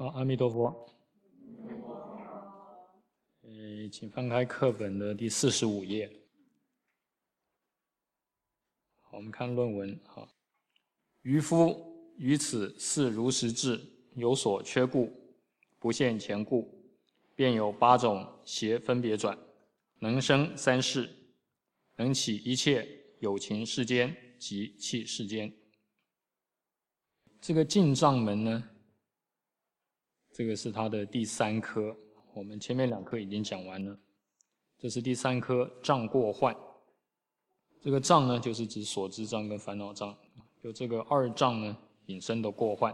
好，阿弥陀佛。请翻开课本的第45页。好，我们看论文。渔夫于此是如实智，有所缺故，不现前故，便有8种邪分别转，能生3世，能起一切有情世间及器世间。这个进藏门呢，这个是它的第3科，我们前面2科已经讲完了。这是第3科障过患。这个障呢，就是指所知障跟烦恼障，有这个2障呢引生的过患。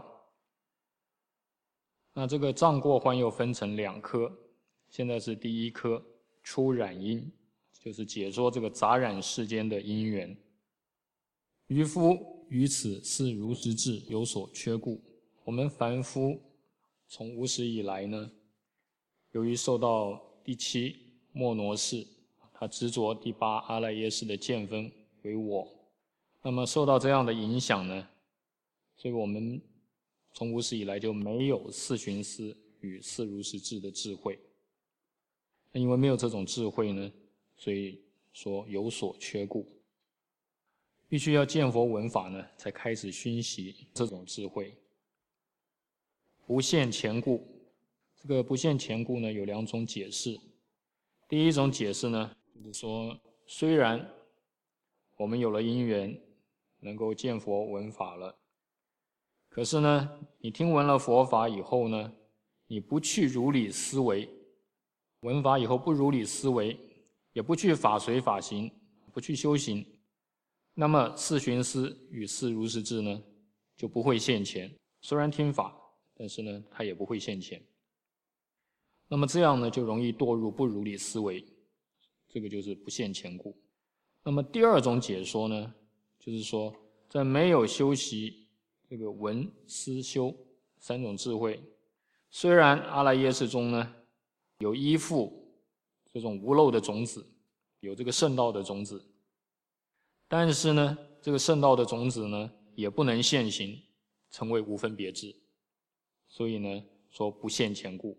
那这个障过患又分成2科，现在是第1科出染因，就是解说这个杂染世间的因缘。渔夫于此是如实智，有所缺故。我们凡夫从无始以来呢，由于受到第7末那识，他执着第8阿赖耶识的见分为我，那么受到这样的影响呢，所以我们从无始以来就没有四寻思与四如实智的智慧。因为没有这种智慧呢，所以说有所缺故，必须要见佛闻法呢，才开始熏习这种智慧。不现前故，这个不现前故呢有2种解释。第一种解释呢，就是说虽然我们有了因缘能够见佛闻法了，可是呢你听闻了佛法以后呢，你不去如理思维，闻法以后不如理思维，也不去法随法行，不去修行，那么四寻思与四如实智呢就不会现前。虽然听法，但是呢它也不会现前。那么这样呢就容易堕入不如理思维，这个就是不现前故。那么第2种解说呢，就是说在没有修习这个闻思修3种智慧，虽然阿赖耶识中呢有依附这种无漏的种子，有这个圣道的种子，但是呢这个圣道的种子呢也不能现行成为无分别智，所以呢说不现前故。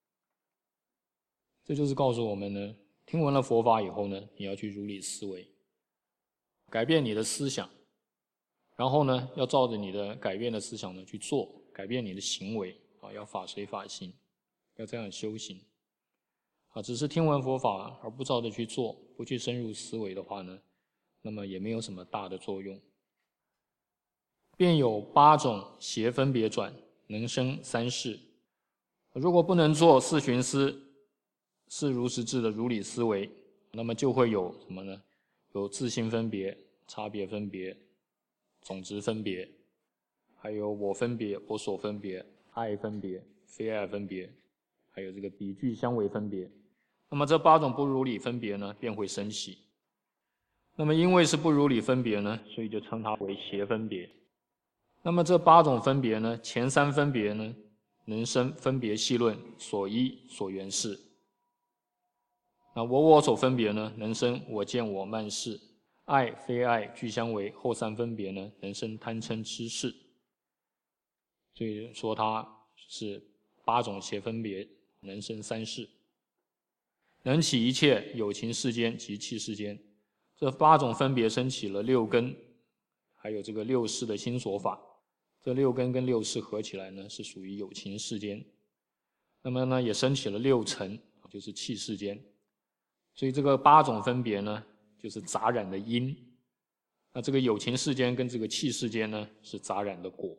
这就是告诉我们呢，听闻了佛法以后呢，你要去如理思维，改变你的思想，然后呢要照着你的改变的思想呢去做，改变你的行为，要法随法行，要这样修行。只是听闻佛法而不照着去做，不去深入思维的话呢，那么也没有什么大的作用。便有8种邪分别转，能生3世。如果不能做四寻思是如实智的如理思维，那么就会有什么呢？有自性分别、差别分别、种质分别，还有我分别、我所分别、爱分别、非爱分别，还有这个比具相违分别。那么这8种不如理分别呢，便会生起。那么因为是不如理分别呢，所以就称它为邪分别。那么这8种分别呢，前3分别呢，能生分别细论所依所缘事。那我所分别呢，能生我见我慢事；爱非爱俱相违，后3分别呢，能生贪嗔痴事。所以说它是8种邪分别，能生3世，能起一切有情世间及器世间。这8种分别生起了6根，还有这个6识的心所法。这6根跟6识合起来呢，是属于有情世间。那么呢，也升起了6尘，就是器世间。所以这个8种分别呢，就是杂染的因。那这个有情世间跟这个器世间呢，是杂染的果。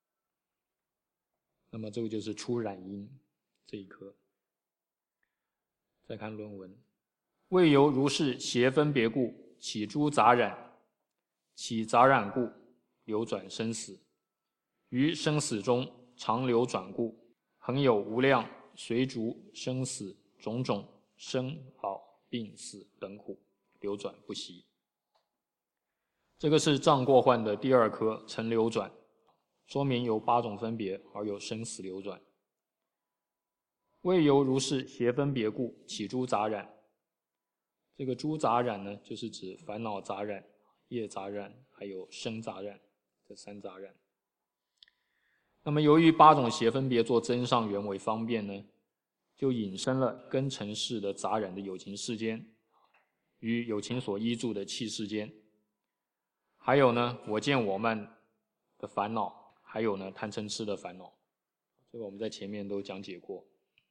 那么这个就是出染因这一科。再看论文，未由如是邪分别故，起诸杂染，起杂染故，流转生死。于生死中常流转故，恒有无量随逐生死种种生老病死等苦，流转不息。这个是障过患的第2科尘流转，说明有8种分别而有生死流转。未由如是邪分别故，起诸杂染。这个诸杂染呢，就是指烦恼杂染、业杂染还有生杂染，这3杂染。 那么由于8种邪分别做增上缘为方便呢，就引申了根尘世的杂染的有情世间，与有情所依著的器世间，还有呢我见我慢的烦恼，还有呢贪嗔痴的烦恼，这个我们在前面都讲解过。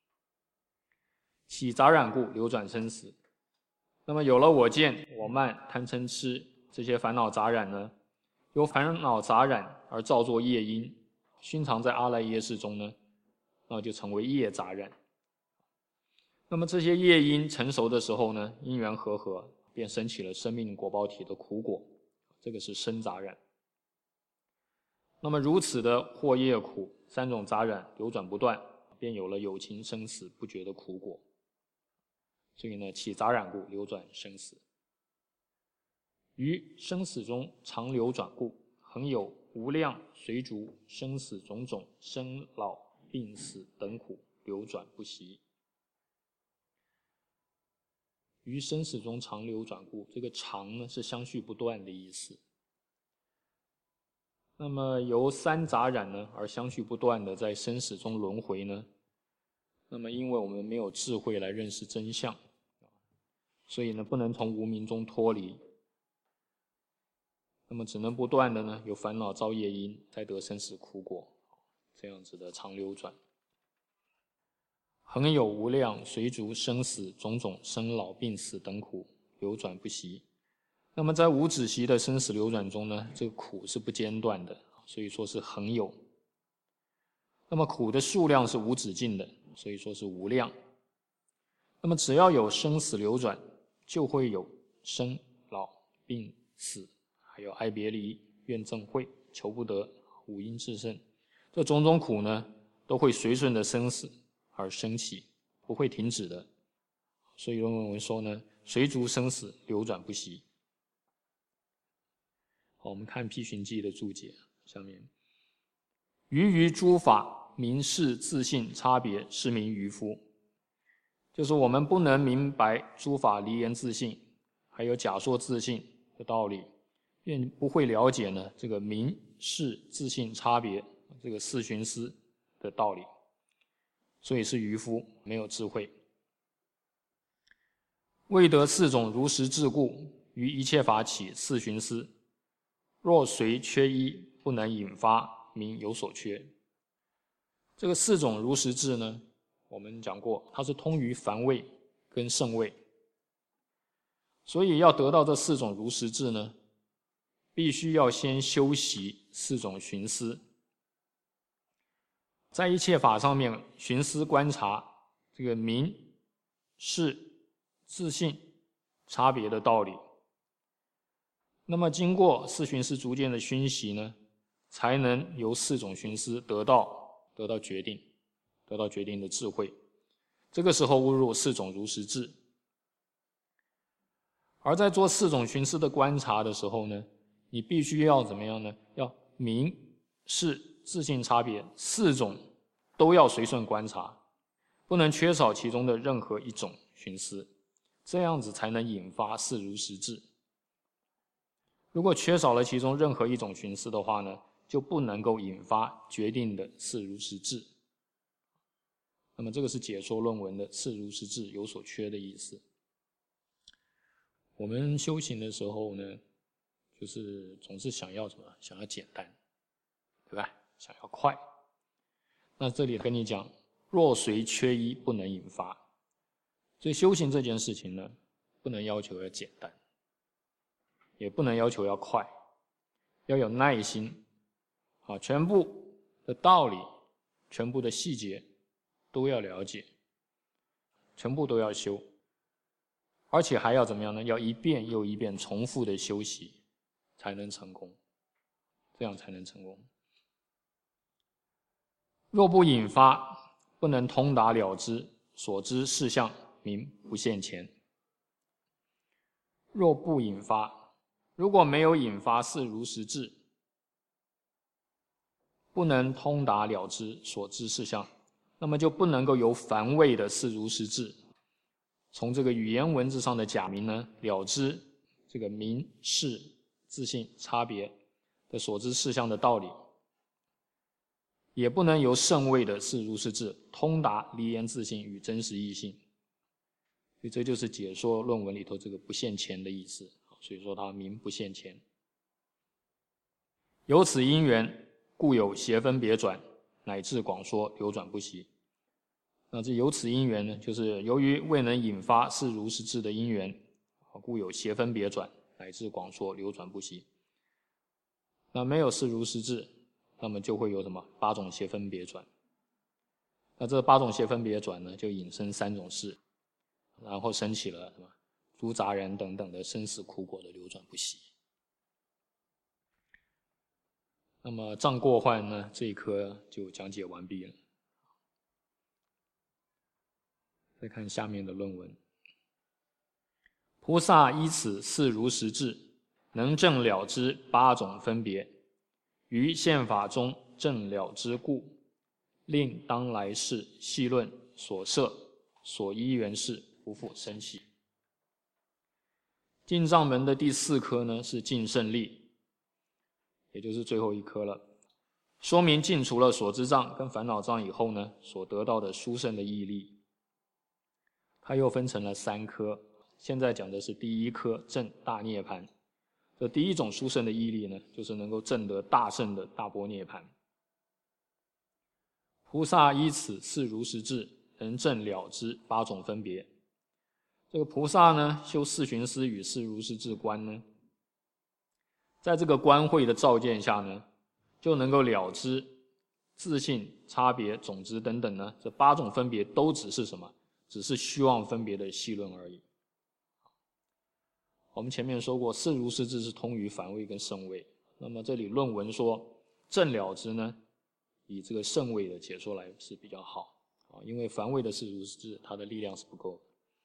起杂染故，流转生死。那么有了我见、我慢、贪嗔痴这些烦恼杂染呢，由烦恼杂染而造作业因，熏藏在阿赖耶识中呢，那就成为业杂染。那么这些业因成熟的时候呢，因缘和合，便生起了生命果报体的苦果，这个是生杂染。那么如此的惑业苦3种杂染流转不断，便有了有情生死不绝的苦果。所以呢，起杂染故，流转生死。于生死中常流转故，恒有无量随逐生死种种生老病死等苦，流转不息。于生死中常流转故，这个常呢是相续不断的意思。那么由3杂染呢而相续不断的在生死中轮回呢，那么因为我们没有智慧来认识真相，所以呢不能从无明中脱离，那么只能不断的呢有烦恼造业因，才得生死苦果，这样子的常流转。恒有无量随逐生死种种生老病死等苦，流转不息。那么在无止息的生死流转中呢，这个苦是不间断的，所以说是恒有。那么苦的数量是无止境的，所以说是无量。那么只要有生死流转，就会有生老病死，还有哀别离、怨憎会、求不得、五阴炽盛，这种种苦呢，都会随顺着生死而升起，不会停止的。所以论文说呢，随逐生死，流转不息。好，我们看辟寻记的注解，下面于诸法明示自性差别，是名愚夫。就是我们不能明白诸法离言自性，还有假说自性的道理，便不会了解呢这个明示自性差别这个四寻思的道理，所以是愚夫，没有智慧。未得4种如实智故，于一切法起四寻思，若随缺一，不能引发，名有所缺。这个4种如实智呢，我们讲过，它是通于凡位跟圣位，所以要得到这4种如实智呢，必须要先修习4种寻思，在一切法上面寻思观察这个明示自性差别的道理。那么经过四寻思逐渐的熏习呢，才能由4种寻思得到决定，得到决定的智慧。这个时候误入4种如实智。而在做4种寻思的观察的时候呢，你必须要怎么样呢？要明示自性差别4种都要随顺观察，不能缺少其中的任何一种寻思，这样子才能引发4如实智。如果缺少了其中任何一种寻思的话呢，就不能够引发决定的4如实智。那么这个是解说论文的4如实智有所缺的意思。我们修行的时候呢，就是总是想要什么？想要简单，对吧？想要快。那这里跟你讲，若随缺一，不能引发。所以修行这件事情呢，不能要求要简单，也不能要求要快，要有耐心。全部的道理，全部的细节都要了解，全部都要修，而且还要怎么样呢？要一遍又一遍重复的修习，才能成功，这样才能成功。若不引发，不能通达了知，所知事项名不现前。若不引发，如果没有引发4如实智，不能通达了知所知事项，那么就不能够由凡位的4如实智，从这个语言文字上的假名呢，了知这个明示自性差别的所知事项的道理， 也不能由圣谓的是如是智通达离言自性与真实义性。所以这就是解说论文里头这个不现前的意思，所以说它名不现前。由此因缘，故有邪分别转，乃至广说流转不息。那这由此因缘呢，就是由于未能引发是如是智的因缘，故有邪分别转，乃至广说流转不息。那没有是如是智，那么就会有什么8种邪分别转。那这8种邪分别转呢，就引生3种事，然后生起了什么诸杂染等等的生死苦果的流转不息。那么障过患呢，这一科就讲解完毕了。再看下面的论文。菩萨依此是如实智，能证了知8种分别，于现法中证了知故，令当来世细论所摄所依缘事不复生起。进藏门的第4科呢，是净胜力，也就是最后一科了。说明净除了所知障跟烦恼障以后呢，所得到的殊胜的义力。它又分成了3科，现在讲的是第1科证大涅槃。这第一种殊胜的义力呢，就是能够证得大圣的大般涅槃。菩萨依此是如实智，能证了知8种分别。这个菩萨呢，修四寻思与是如实智观呢，在这个观慧的照见下呢，就能够了知自性、差别、种子等等呢，这8种分别都只是什么？只是虚妄分别的细论而已。我们前面说过，是如是智是通于凡位跟圣位。那么这里论文说证了知呢，以这个圣位的解说来是比较好因为凡位的是如是智，它的力量是不够的。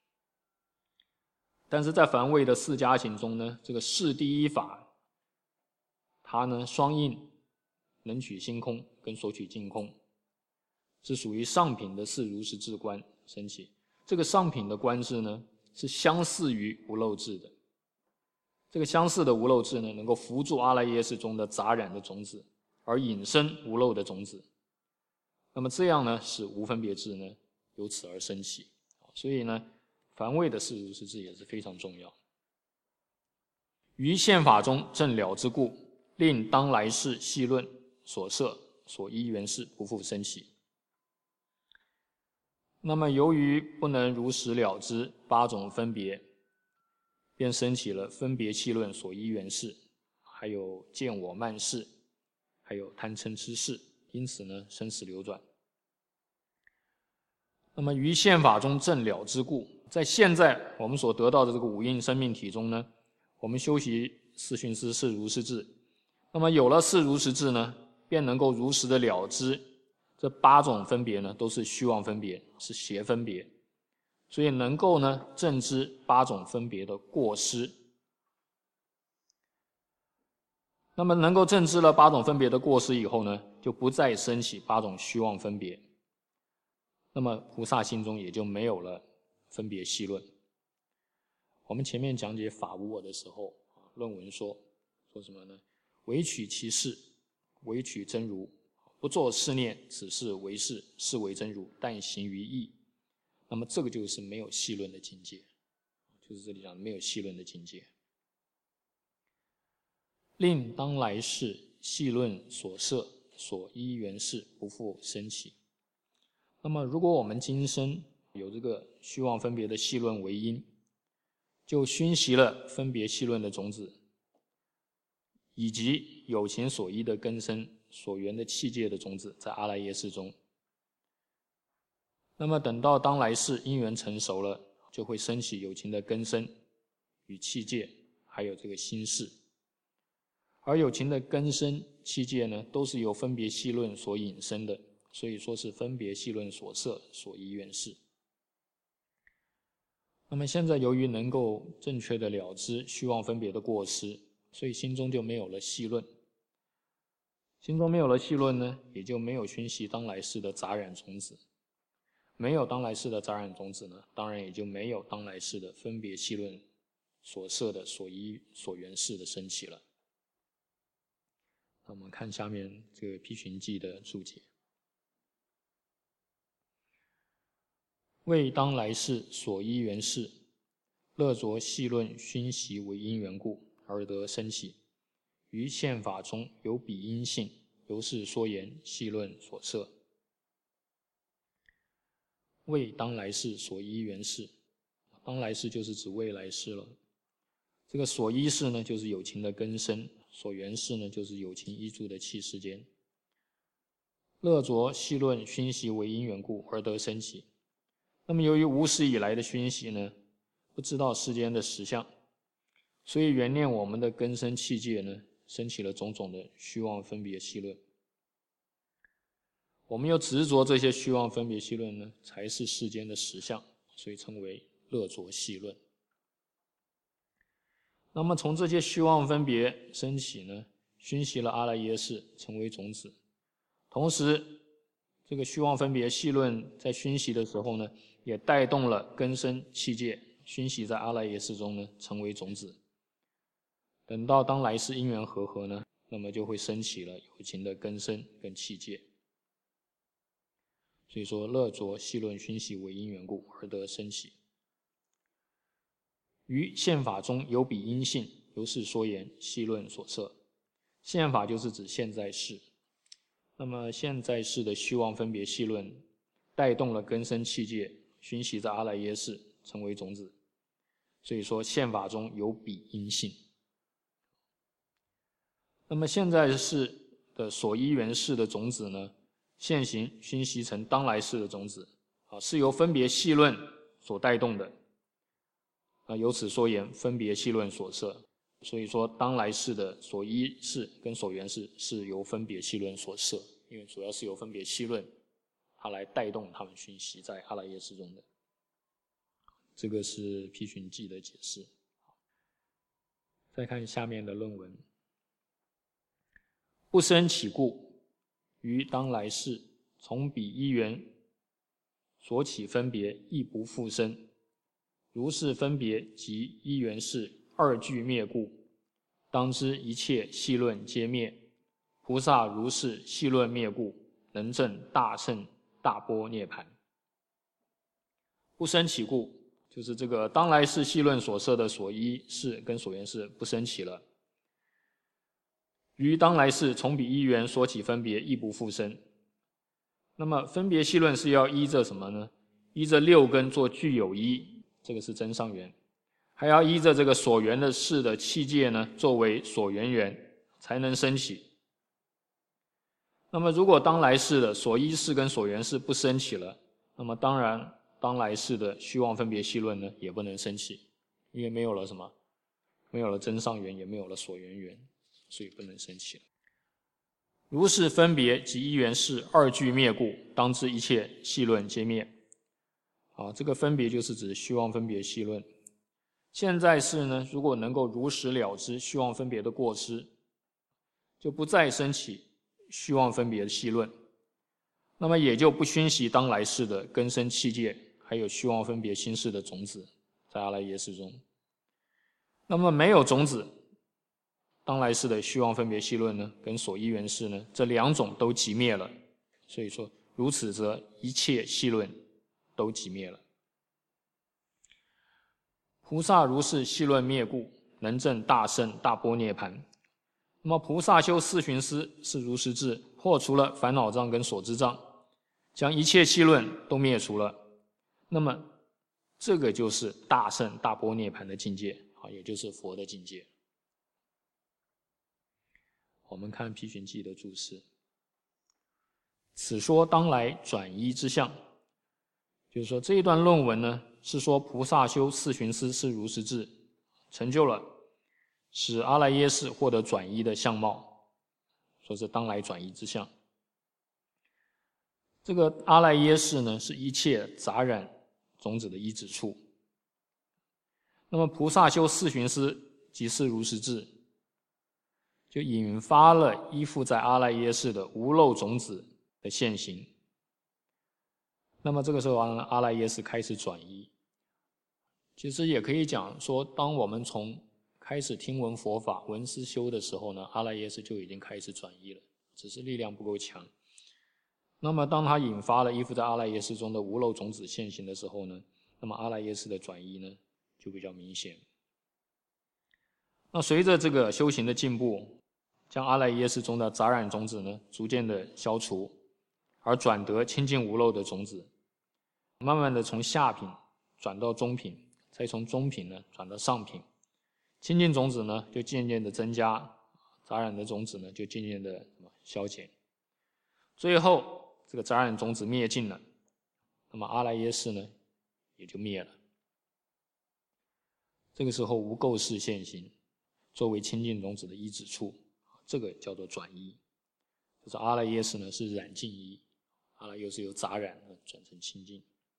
但是在凡位的4加行中呢，这个是第一法，它呢双印能取心空跟所取境空，是属于上品的是如实智观升起。这个上品的观智呢，是相似于无漏智的。这个相似的无漏智呢，能够扶助阿赖耶识中的杂染的种子，而引生无漏的种子。那么这样呢，使无分别智呢由此而升起。所以呢，凡位的是如实智也是非常重要。于现法中证了之故，令当来世细论所摄所依缘事不复生起。那么由于不能如实了知8种分别，便升起了分别细论所依缘事，还有见我慢事，还有贪嗔痴事，因此呢生死流转。那么于现法中证了之故，在现在我们所得到的这个五蕴生命体中呢，我们修习四寻思是如实智，那么有了是如实智呢，便能够如实的了知这8种分别呢都是虚妄分别，是邪分别，所以能够呢证知8种分别的过失。那么能够证知了8种分别的过失以后呢，就不再升起8种虚妄分别，那么菩萨心中也就没有了分别细论。我们前面讲解法无我的时候，论文说什么呢？唯取其事，唯取真如，不作是念，此事为事，是为真如，但行于意。那么这个就是没有细论的境界，就是这里讲的没有细论的境界。令当来世细论所摄所依缘事不复生起。那么如果我们今生有这个虚妄分别的细论为因，就熏习了分别细论的种子，以及有情所依的根身所缘的器界的种子在阿赖耶识中。那么等到当来世因缘成熟了，就会升起有情的根身与器界，还有这个心事。而有情的根身器界呢，都是由分别细论所引生的，所以说是分别细论所摄所依缘事。那么现在由于能够正确的了知虚妄分别的过失，所以心中就没有了细论。心中没有了细论呢，也就没有熏习当来世的杂染种子。没有当来世的杂染种子呢，当然也就没有当来世的分别细论所摄的所依所缘事的升起了。那我们看下面这个批寻记的注解。 为当来世所依缘事，乐着细论熏习为因缘故，而得生起。于宪法中有彼因性，由是说言细论所摄。为当来世所依缘事，当来世就是指未来世了。这个所依事呢，就是有情的根身；所缘事呢，就是有情依住的气世间。乐着细论熏习为因缘故，而得生起。那么由于无始以来的熏习呢，不知道世间的实相，所以缘念我们的根身器界呢，生起了种种的虚妄分别细论。我们又执着这些虚妄分别细论呢，才是世间的实相，所以称为乐着细论。那么从这些虚妄分别升起呢，熏习了阿赖耶识，成为种子。同时，这个虚妄分别细论在熏习的时候呢，也带动了根身器界，熏习在阿赖耶识中呢，成为种子。等到当来世因缘和合呢，那么就会升起了有情的根身跟器界。所以说，乐着细论熏习为因缘故，而得生起。于宪法中有彼因性，由是说言细论所摄。宪法就是指现在世。那么现在世的虚妄分别细论，带动了根身器界，熏习在阿赖耶识，成为种子。所以说，宪法中有彼因性。那么现在世的所依缘事的种子呢，现行熏习成当来世的种子，是由分别细论所带动的。由此说言分别细论所摄。所以说，当来世的所依事跟所缘事是由分别细论所摄，因为主要是由分别细论它来带动它们熏习在阿赖耶识中的。这个是批寻记的解释。再看下面的论文。不生起故，于当来世从彼依缘所起分别亦不复生。如是分别及依缘事二俱灭故，当知一切细论皆灭。菩萨如是细论灭故，能证大乘大般涅槃。不生起故，就是这个当来世细论所摄的所依事跟所缘事不生起了。于当来世从彼依缘所起分别亦不复生。那么分别细论是要依着什么呢？依着六根做具有依，这个是真上缘。还要依着这个所缘的事的器界呢，作为所缘缘，才能升起。那么如果当来世的所依事跟所缘事不升起了，那么当然当来世的虚妄分别细论呢，也不能升起，因为没有了什么？没有了真上缘，也没有了所缘缘，所以不能升起了。如是分别及依缘事二俱灭故，当知一切细论皆灭。这个分别就是指虚妄分别细论。现在世呢，如果能够如实了知虚妄分别的过失，就不再升起虚妄分别的细论，那么也就不熏习当来世的根身器界，还有虚妄分别心事的种子在阿赖耶识中。那么没有种子，当来世的虚妄分别细论呢，跟所依缘事呢，这两种都寂灭了。所以说，如此则一切细论都寂灭了。菩萨如是细论灭故，能证大乘大般涅槃。那么菩萨修四寻思是如实智，破除了烦恼障跟所知障，将一切细论都灭除了。那么这个就是大乘大般涅槃的境界，也就是佛的境界。我们看批寻记的注释。此说当来转依之相，就是说这一段论文呢，是说菩萨修四寻思是如实智，成就了使阿赖耶识获得转依的相貌，说是当来转依之相。这个阿赖耶识呢，是一切杂染种子的依止处。那么菩萨修四寻思即是如实智，就引发了依附在阿赖耶识的无漏种子的现行。那么这个时候阿赖耶识开始转依。其实也可以讲说，当我们从开始听闻佛法闻思修的时候呢，阿赖耶识就已经开始转依了，只是力量不够强。 那么当它引发了依附在阿赖耶识中的无漏种子现行的时候呢，那么阿赖耶识的转移呢就比较明显。那随着这个修行的进步，将阿赖耶识中的杂染种子呢逐渐的消除，而转得清净无漏的种子，慢慢的从下品转到中品，再从中品呢转到上品，清净种子呢就渐渐的增加，杂染的种子呢就渐渐的消减，最后这个杂染种子灭尽了，那么阿赖耶识呢也就灭了。这个时候无垢识现行，作为清净种子的依止处，这个叫做转依。就是阿赖耶识呢是染净依，阿赖耶识由杂染转成清净。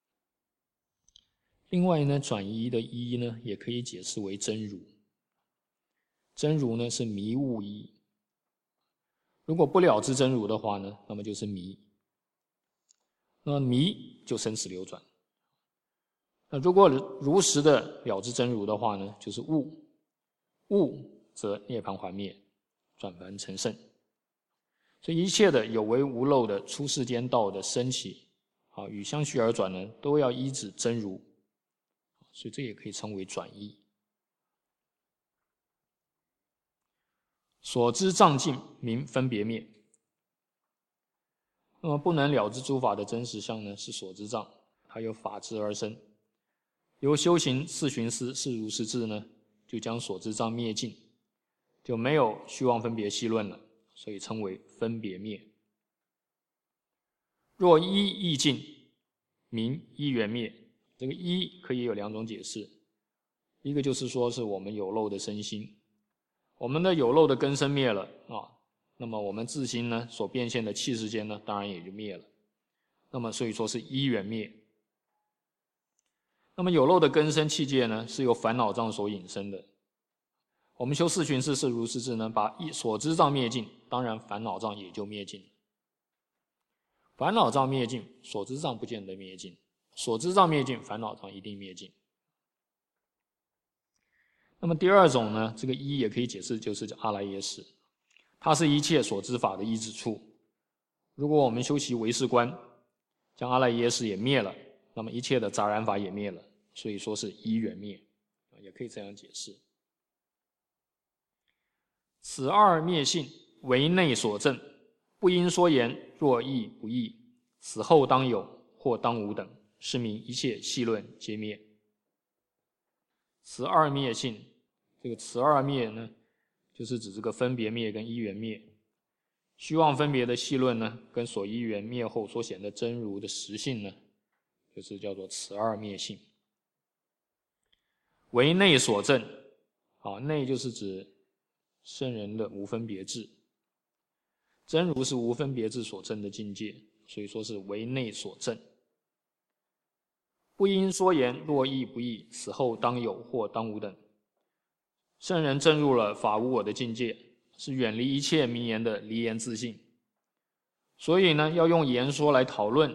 另外呢，转依的依呢也可以解释为真如。真如呢是迷悟依，如果不了知真如的话呢，那么就是迷。那么迷就生死流转。那如果如实的了知真如的话呢，就是悟。悟则涅槃还灭，转凡成圣。所以一切的有为无漏的出世间道的升起与相续而转呢，都要依止真如，所以这也可以称为转依。所知障尽名分别灭。那么不能了知诸法的真实相呢，是所知障，它由法知而生。由修行四寻思是如是智呢，就将所知障灭尽，就没有虚妄分别细论了，所以称为分别灭。若依意尽，名依缘灭。这个依可以有两种解释，一个就是说是我们有漏的身心，我们的有漏的根身灭了那么我们自心呢所变现的气世间呢，当然也就灭了。那么所以说是依缘灭。那么有漏的根身气界呢，是由烦恼障所引生的。我们修四寻思是如是智呢，把所知障灭尽，当然烦恼障也就灭尽。烦恼障灭尽，所知障不见得灭尽；所知障灭尽，烦恼障一定灭尽。那么第二种呢，这个依也可以解释就是阿赖耶识，它是一切所知法的依止处。如果我们修习唯识观，将阿赖耶识也灭了，那么一切的杂染法也灭了，所以说是依缘灭，也可以这样解释。此二灭性为内所证，不应说言，若义不义，死后当有或当无等，是名一切细论皆灭。此二灭性，这个此二灭呢，就是指这个分别灭跟依缘灭。虚妄分别的细论呢，跟所依缘灭后所显的真如的实性呢，就是叫做此二灭性。为内所证，内就是指圣人的无分别智，真如是无分别智所证的境界，所以说是为内所证。不应说言，若义不义，死后当有或当无等。圣人证入了法无我的境界，是远离一切名言的离言自性，所以呢，要用言说来讨论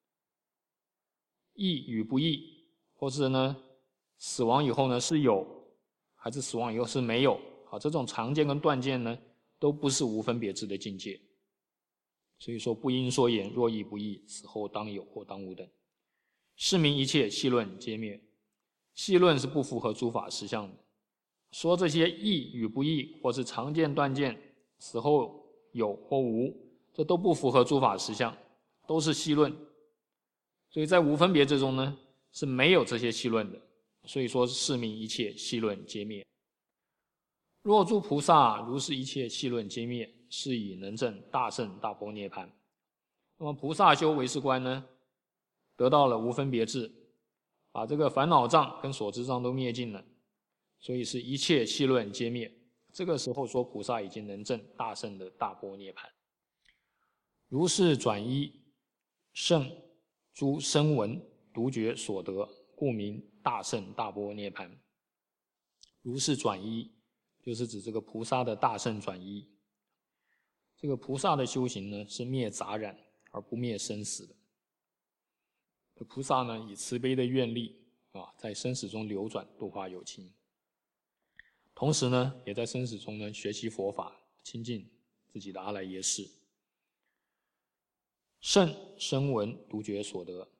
义与不义，或是呢死亡以后呢是有，还是死亡以后是没有这种常见跟断见呢，都不是无分别智的境界。所以说不应说言，若义不义，死后当有或当无等。是名一切细论皆灭。细论是不符合诸法实相的，说这些义与不义，或是常见断见，死后有或无，这都不符合诸法实相，都是细论。所以在无分别之中呢，是没有这些细论的，所以说是名一切细论皆灭。若诸菩萨如是一切细论皆灭，是以能证大圣大般涅槃。那么菩萨修唯识观呢，得到了无分别智，把这个烦恼障跟所知障都灭尽了，所以是一切细论皆灭。这个时候说菩萨已经能证大圣的大般涅槃。如是转依圣诸声闻独觉所得，故名大圣大般涅槃。如是转依就是指这个菩萨的大圣转依。这个菩萨的修行呢，是灭杂染而不灭生死的。菩萨呢，以慈悲的愿力在生死中流转，度化有情。同时呢，也在生死中呢学习佛法，亲近自己的阿赖耶识。 圣声闻独觉所得。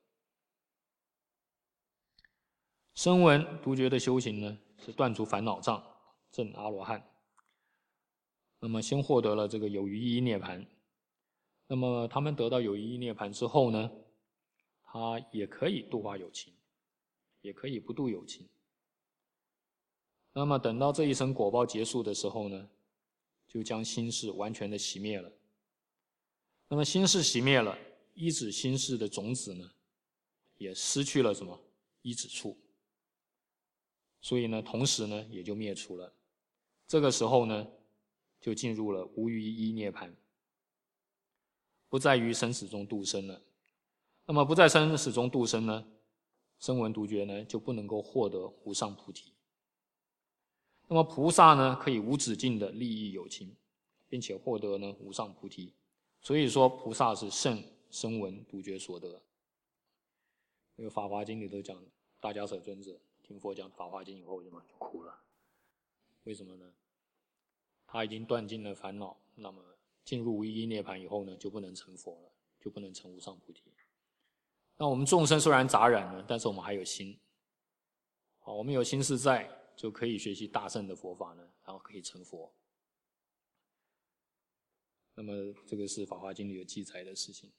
声闻独觉的修行呢，是断除烦恼障，证阿罗汉。那么先获得了这个有余依涅盘。那么他们得到有余依涅盘之后呢，他也可以度化有情，也可以不度有情。那么等到这一生果报结束的时候呢，就将心识完全的熄灭了。那么心识熄灭了，依止心识的种子呢，也失去了什么？依止处。所以呢，同时呢，也就灭除了。这个时候呢，就进入了无余依涅盘，不在于生死中度生了。那么不在生死中度生呢，声闻独觉呢，就不能够获得无上菩提。那么菩萨呢，可以无止境的利益有情，并且获得呢无上菩提。所以说菩萨是圣声闻独觉所得。这个《法华经》里头讲，大迦叶尊者听佛讲《法华经》以后就哭了。为什么呢？他已经断尽了烦恼，那么进入无余依涅盘以后呢，就不能成佛了，就不能成无上菩提。那我们众生虽然杂染了，但是我们还有心。我们有心是在，就可以学习大乘的佛法呢，然后可以成佛。那么这个是《法华经》里有记载的事情。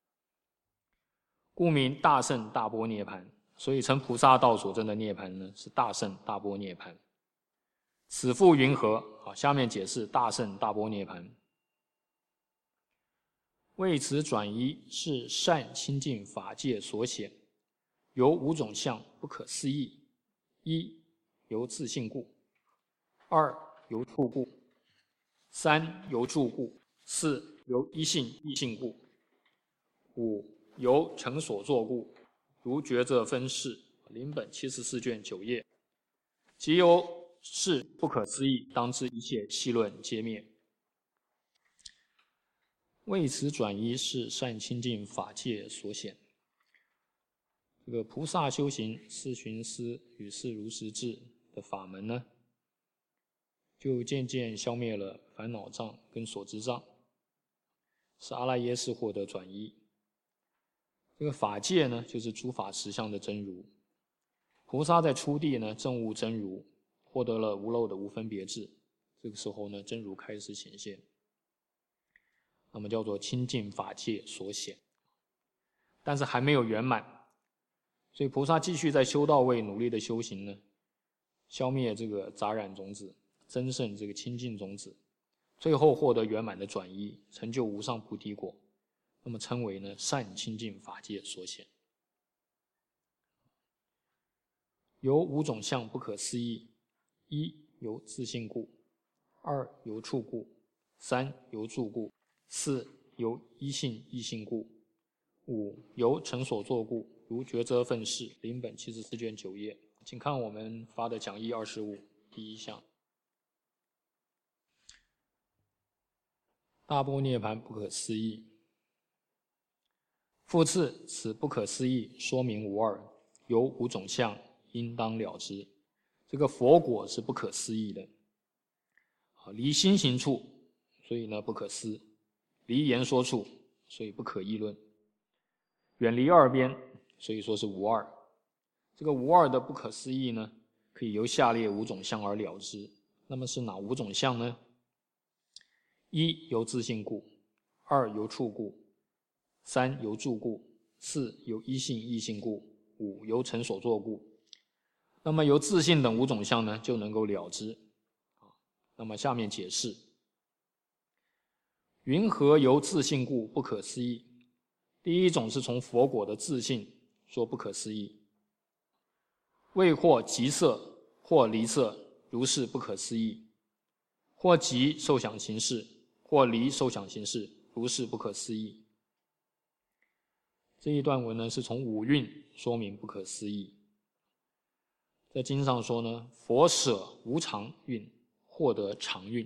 故名大乘大般涅盘，所以成菩萨道所证的涅盘呢，是大乘大般涅盘。此复云何？下面解释大乘大般涅盘。为此转依是善清净法界所显，由五种相不可思议：一由自性故，二由处故，三由住故，四由依性异性故，五由成所作故。如觉这分释，林本74卷9页。即由是不可思议，当知一切戏论皆灭。为此转依是善清净法界所显。这个菩萨修行四寻思与是如实智的法门呢，就渐渐消灭了烦恼障跟所知障，使阿赖耶识获得转依。这个法界呢，就是诸法实相的真如。菩萨在初地呢，证悟真如，获得了无漏的无分别智。这个时候呢，真如开始显现，那么叫做清净法界所显，但是还没有圆满。所以菩萨继续在修道位努力的修行呢，消灭这个杂染种子，增胜这个清净种子，最后获得圆满的转依，成就无上菩提果。那么称为呢善清净法界所显。由五种相不可思议：一由自性故，二由处故，三由住故，四由依性异性故，五由成所作故。如觉遮分释，林本74卷9页。请看我们发的讲义25第一项。大般涅盘不可思议。复次，此不可思议说明无二，有五种相，应当了之。这个佛果是不可思议的，离心行处，所以呢不可思；离言说处，所以不可议论；远离二边，所以说是无二。这个无二的不可思议呢，可以由下列五种相而了之。那么是哪五种相呢？一由自性故，二由处故，三由住故，四由依性异性故，五由成所作故。那么由自性等五种相呢，就能够了之。那么下面解释：云何由自性故不可思议？第一种是从佛果的自性说不可思议，为或即色，或离色，如是不可思议；或即受想行识，或离受想行识，如是不可思议。这一段文呢，是从五蕴说明不可思议。在经上说呢，佛舍无常蕴，获得常蕴。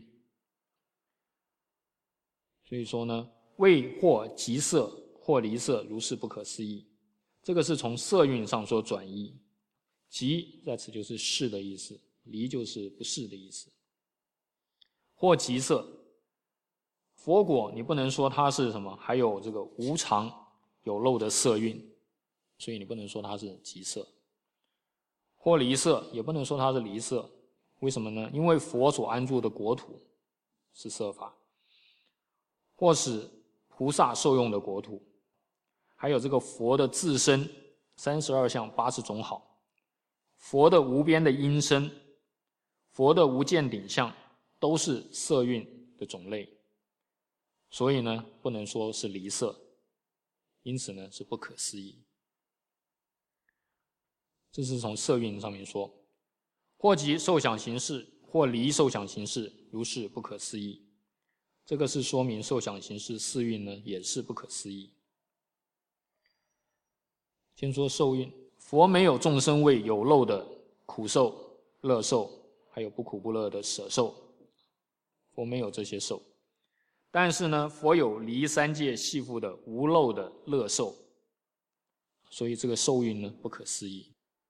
所以说呢，为或即色，或离色，如是不可思议。这个是从色蕴上说转依，即在此就是是的意思，离就是不是的意思。或即色， 佛果你不能说它是什么，还有这个无常有漏的色蕴，所以你不能说它是极色。或离色也不能说它是离色，为什么呢？因为佛所安住的国土是色法，或是菩萨受用的国土，还有这个佛的自身32相80种好，佛的无边的音声，佛的无见顶相，都是色蕴的种类，所以呢不能说是离色，因此呢是不可思议。这是从色蕴上面说，或即受想行识，或离受想行识，如是不可思议。这个是说明受想行识四蕴呢也是不可思议。先说受蕴，佛没有众生为有漏的苦受、乐受，还有不苦不乐的舍受，佛没有这些受。但是呢，佛有离三界系缚的无漏的乐受，所以这个受蕴呢不可思议。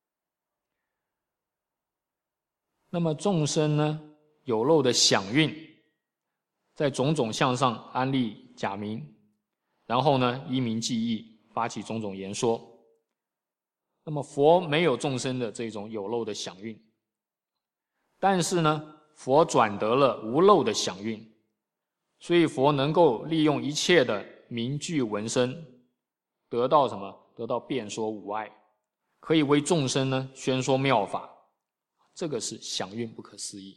那么众生呢有漏的想蕴，在种种相上安立假名，然后呢依名记忆发起种种言说。那么佛没有众生的这种有漏的想蕴，但是呢佛转得了无漏的想蕴，所以佛能够利用一切的名句文声，得到什么？得到辩说无碍，可以为众生呢宣说妙法，这个是想蕴不可思议。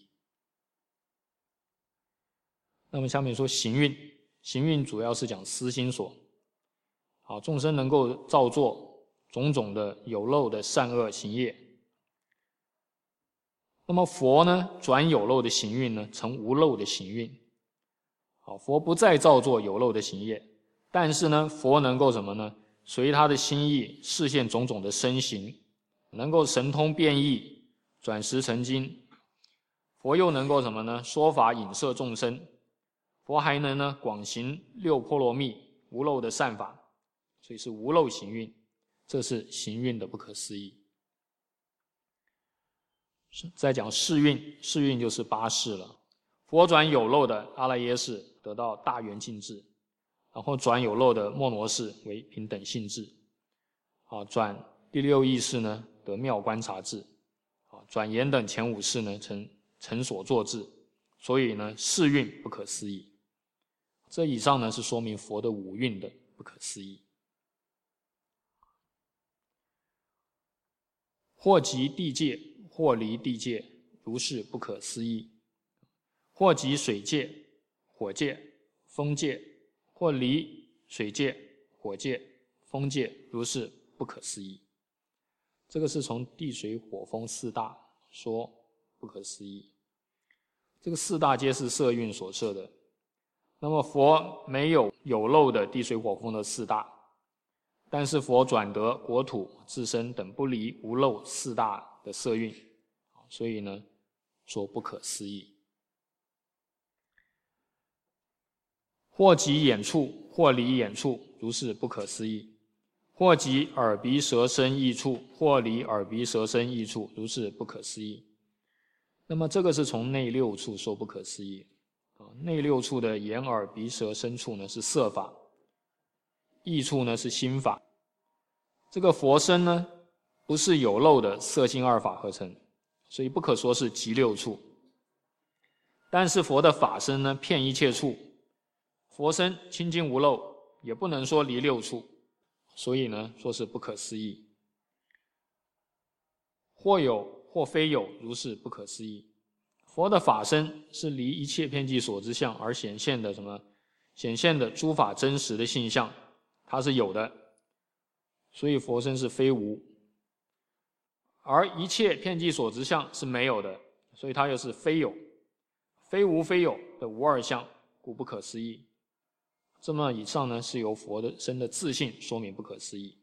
那么下面说行蕴，行蕴主要是讲思心所。好，众生能够造作种种的有漏的善恶行业。那么佛呢，转有漏的行蕴呢，成无漏的行蕴。好，佛不再造作有漏的行业，但是呢，佛能够什么呢？随他的心意示现种种的身形，能够神通变异，转识成经。佛又能够什么呢？说法引摄众生。佛还能呢广行六波罗蜜无漏的善法，所以是无漏行蕴，这是行蕴的不可思议。再讲世蕴，世蕴就是八世了。佛转有漏的阿赖耶识得到大圆净智，然后转有漏的莫罗识为平等性智，转第六意识呢得妙观察智，转言等前五识呢成所作智，所以呢世蕴不可思议。这以上呢是说明佛的五蕴的不可思议。或即地界，或离地界，如是不可思议。或即水界、火界、风界，或离水界、火界、风界，如是不可思议。这个是从地水火风四大说不可思议。这个四大皆是色蕴所摄的。那么佛没有有漏的地水火风的四大，但是佛转得国土、自身等不离无漏四大的色蕴，所以呢说不可思议。或即眼处，或离眼处，如是不可思议。或即耳鼻舌身意处，或离耳鼻舌身意处，如是不可思议。那么这个是从内六处说不可思议。内六处的眼耳鼻舌身处呢是色法，意处呢是心法。这个佛身呢不是有漏的色心二法合成，所以不可说是极六处。但是佛的法身呢遍一切处，佛身清净无漏，也不能说离六处，所以呢说是不可思议。或有或非有，如是不可思议。佛的法身是离一切遍计所知相而显现的什么？显现的诸法真实的性相，它是有的，所以佛身是非无。而一切遍计所知相是没有的，所以它又是非有。非无非有的无二相，故不可思议。这么以上呢是由佛的身的自性说明不可思议。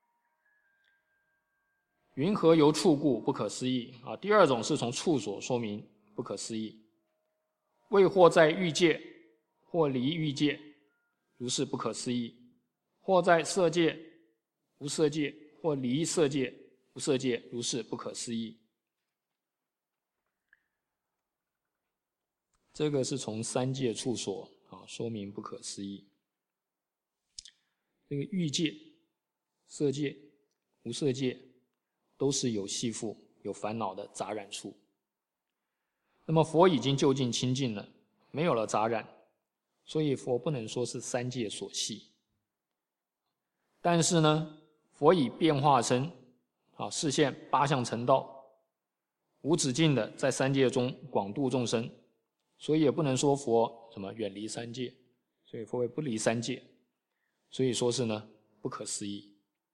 云何由处故不可思议？第二种是从处所说明不可思议。为或在欲界，或离欲界，如是不可思议；或在色界、无色界，或离色界、无色界，如是不可思议。这个是从三界处所说明不可思议。这个欲界、色界、无色界都是有系缚、有烦恼的杂染处。那么佛已经究竟清净了，没有了杂染，所以佛不能说是三界所系。但是呢，佛以变化身示现八相成道，无止境的在三界中广度众生，所以也不能说佛远离三界，所以佛为不离三界，所以说是呢不可思议。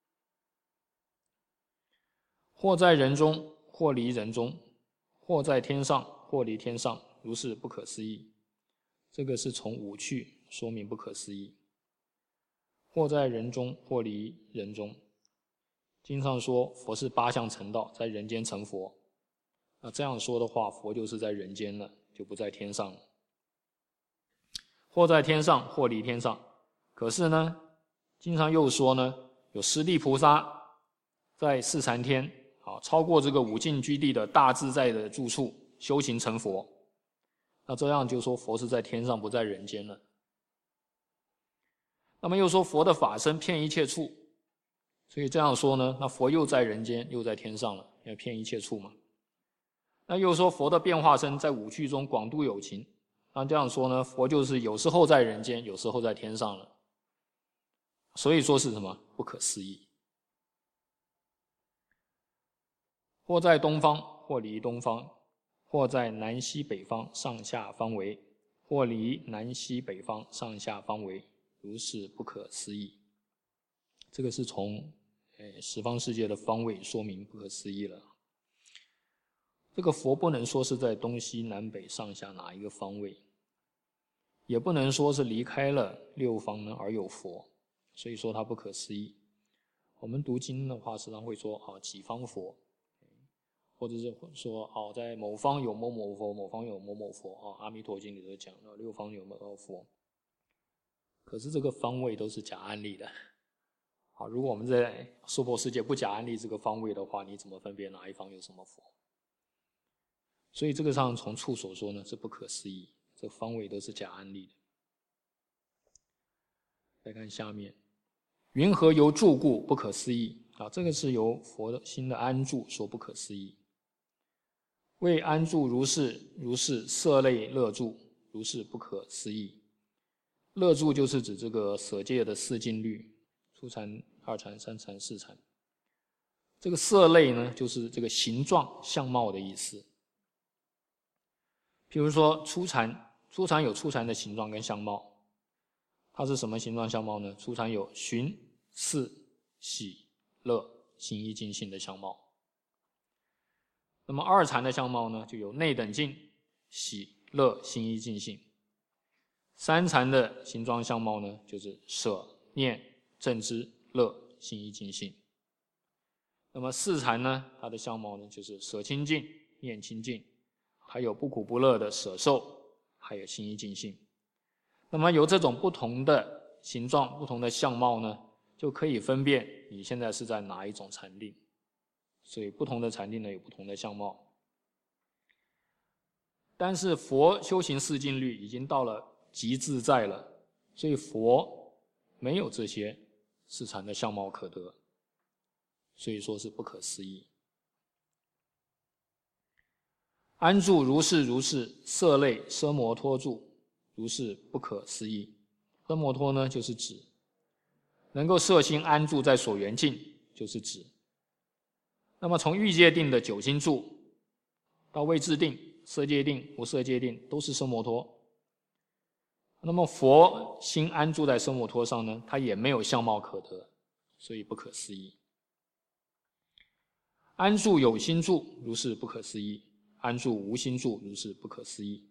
或在人中，或离人中，或在天上，或离天上，如是不可思议。这个是从五趣说明不可思议。或在人中，或离人中。经上说佛是八相成道，在人间成佛。那这样说的话，佛就是在人间了，就不在天上了。或在天上，或离天上。可是呢，经常又说呢，有十地菩萨在四禅天超过这个五境居地的大自在的住处修行成佛。那这样就说佛是在天上，不在人间了。那么又说佛的法身遍一切处，所以这样说呢，那佛又在人间又在天上了，因为遍一切处嘛。那又说佛的变化身在五趣中广度有情，那这样说呢，佛就是有时候在人间，有时候在天上了。所以说是什么？不可思议。或在东方，或离东方，或在南西北方上下方围，或离南西北方上下方围，如是不可思议。这个是从十方世界的方位说明不可思议了。这个佛不能说是在东西南北上下哪一个方位，也不能说是离开了六方呢而有佛，所以说它不可思议。我们读经的话，时常会说几方佛，或者是说在某方有某某佛，某方有某某佛阿弥陀经里头讲了六方有某某佛。可是这个方位都是假案例的。如果我们在娑婆世界不假案例这个方位的话，你怎么分别哪一方有什么佛？所以这个上从处所说呢是不可思议，这个方位都是假案例的。再看下面，云何由住故不可思议？这个是由佛的心的安住说不可思议。为安住如是色类乐住，如是不可思议。乐住就是指这个舍戒的四静虑，初禅、二禅、三禅、四禅。这个色类呢，就是这个形状、相貌的意思。譬如说初禅有初禅的形状跟相貌，它是什么形状相貌呢？初禅有寻、伺、喜、乐、心意尽性的相貌。那么二禅的相貌呢，就有内等净、喜、乐、心意尽性。三禅的形状相貌呢，就是舍、念、正知、乐、心意尽性。那么四禅呢，它的相貌呢，就是舍清净、念清净，还有不苦不乐的舍受，还有心意尽性。那么有这种不同的形状、不同的相貌呢，就可以分辨你现在是在哪一种禅定。所以不同的禅定呢，有不同的相貌。但是佛修行四静虑已经到了极自在了，所以佛没有这些四禅的相貌可得，所以说是不可思议。安住如是色类奢摩托住，如是不可思议。奢摩托呢，就是指能够摄心安住在所缘境，就是指。那么从欲界定的九心住到位置定、色界定、无色界定，都是奢摩托。那么佛心安住在奢摩托上呢，它也没有相貌可得，所以不可思议。安住有心住，如是不可思议；安住无心住，如是不可思议。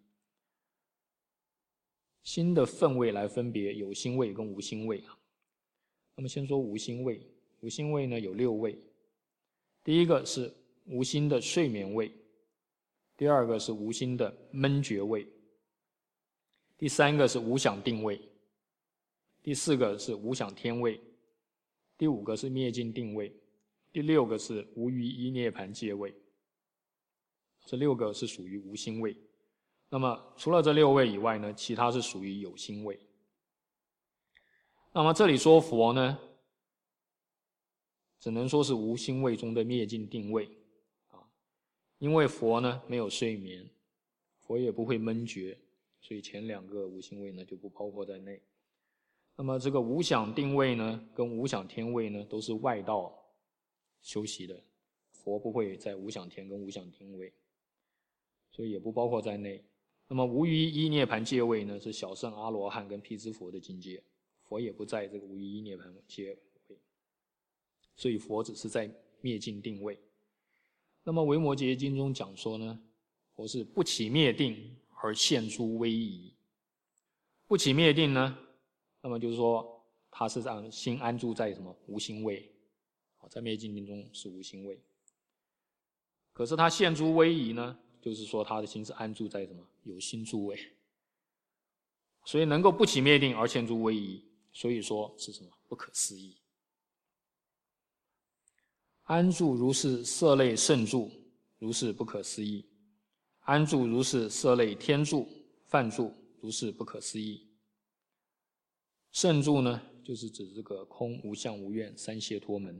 心的分位来分别有心位跟无心位。那么先说无心位，无心位呢有6位。第一个是无心的睡眠位，第二个是无心的闷觉位，第三个是无想定位，第四个是无想天位，第五个是灭尽定位，第6个是无余一涅盘界位。这6个是属于无心位。 那么除了这6位以外呢，其他是属于有心位。那么这里说佛呢，只能说是无心位中的灭尽定位因为佛呢没有睡眠，佛也不会闷觉，所以前2个无心位呢就不包括在内。那么这个无想定位呢跟无想天位呢都是外道修习的，佛不会在无想天跟无想定位，所以也不包括在内。那么无余一涅盘界位呢是小圣阿罗汉跟辟支佛的境界，佛也不在这个无余一涅盘界位，所以佛只是在灭尽定位。那么维摩诘经中讲说呢，佛是不起灭定而现诸威仪。不起灭定呢，那么就是说他是让心安住在什么无心位，在灭尽定中是无心位。可是他现诸威仪呢，就是说他的心是安住在什么有心诸位，所以能够不起灭定而现诸威仪，所以说是什么不可思议。安住如是色类圣住，如是不可思议；安住如是色类天住、梵住，如是不可思议。圣住呢，就是指这个空无相无愿三解脱门；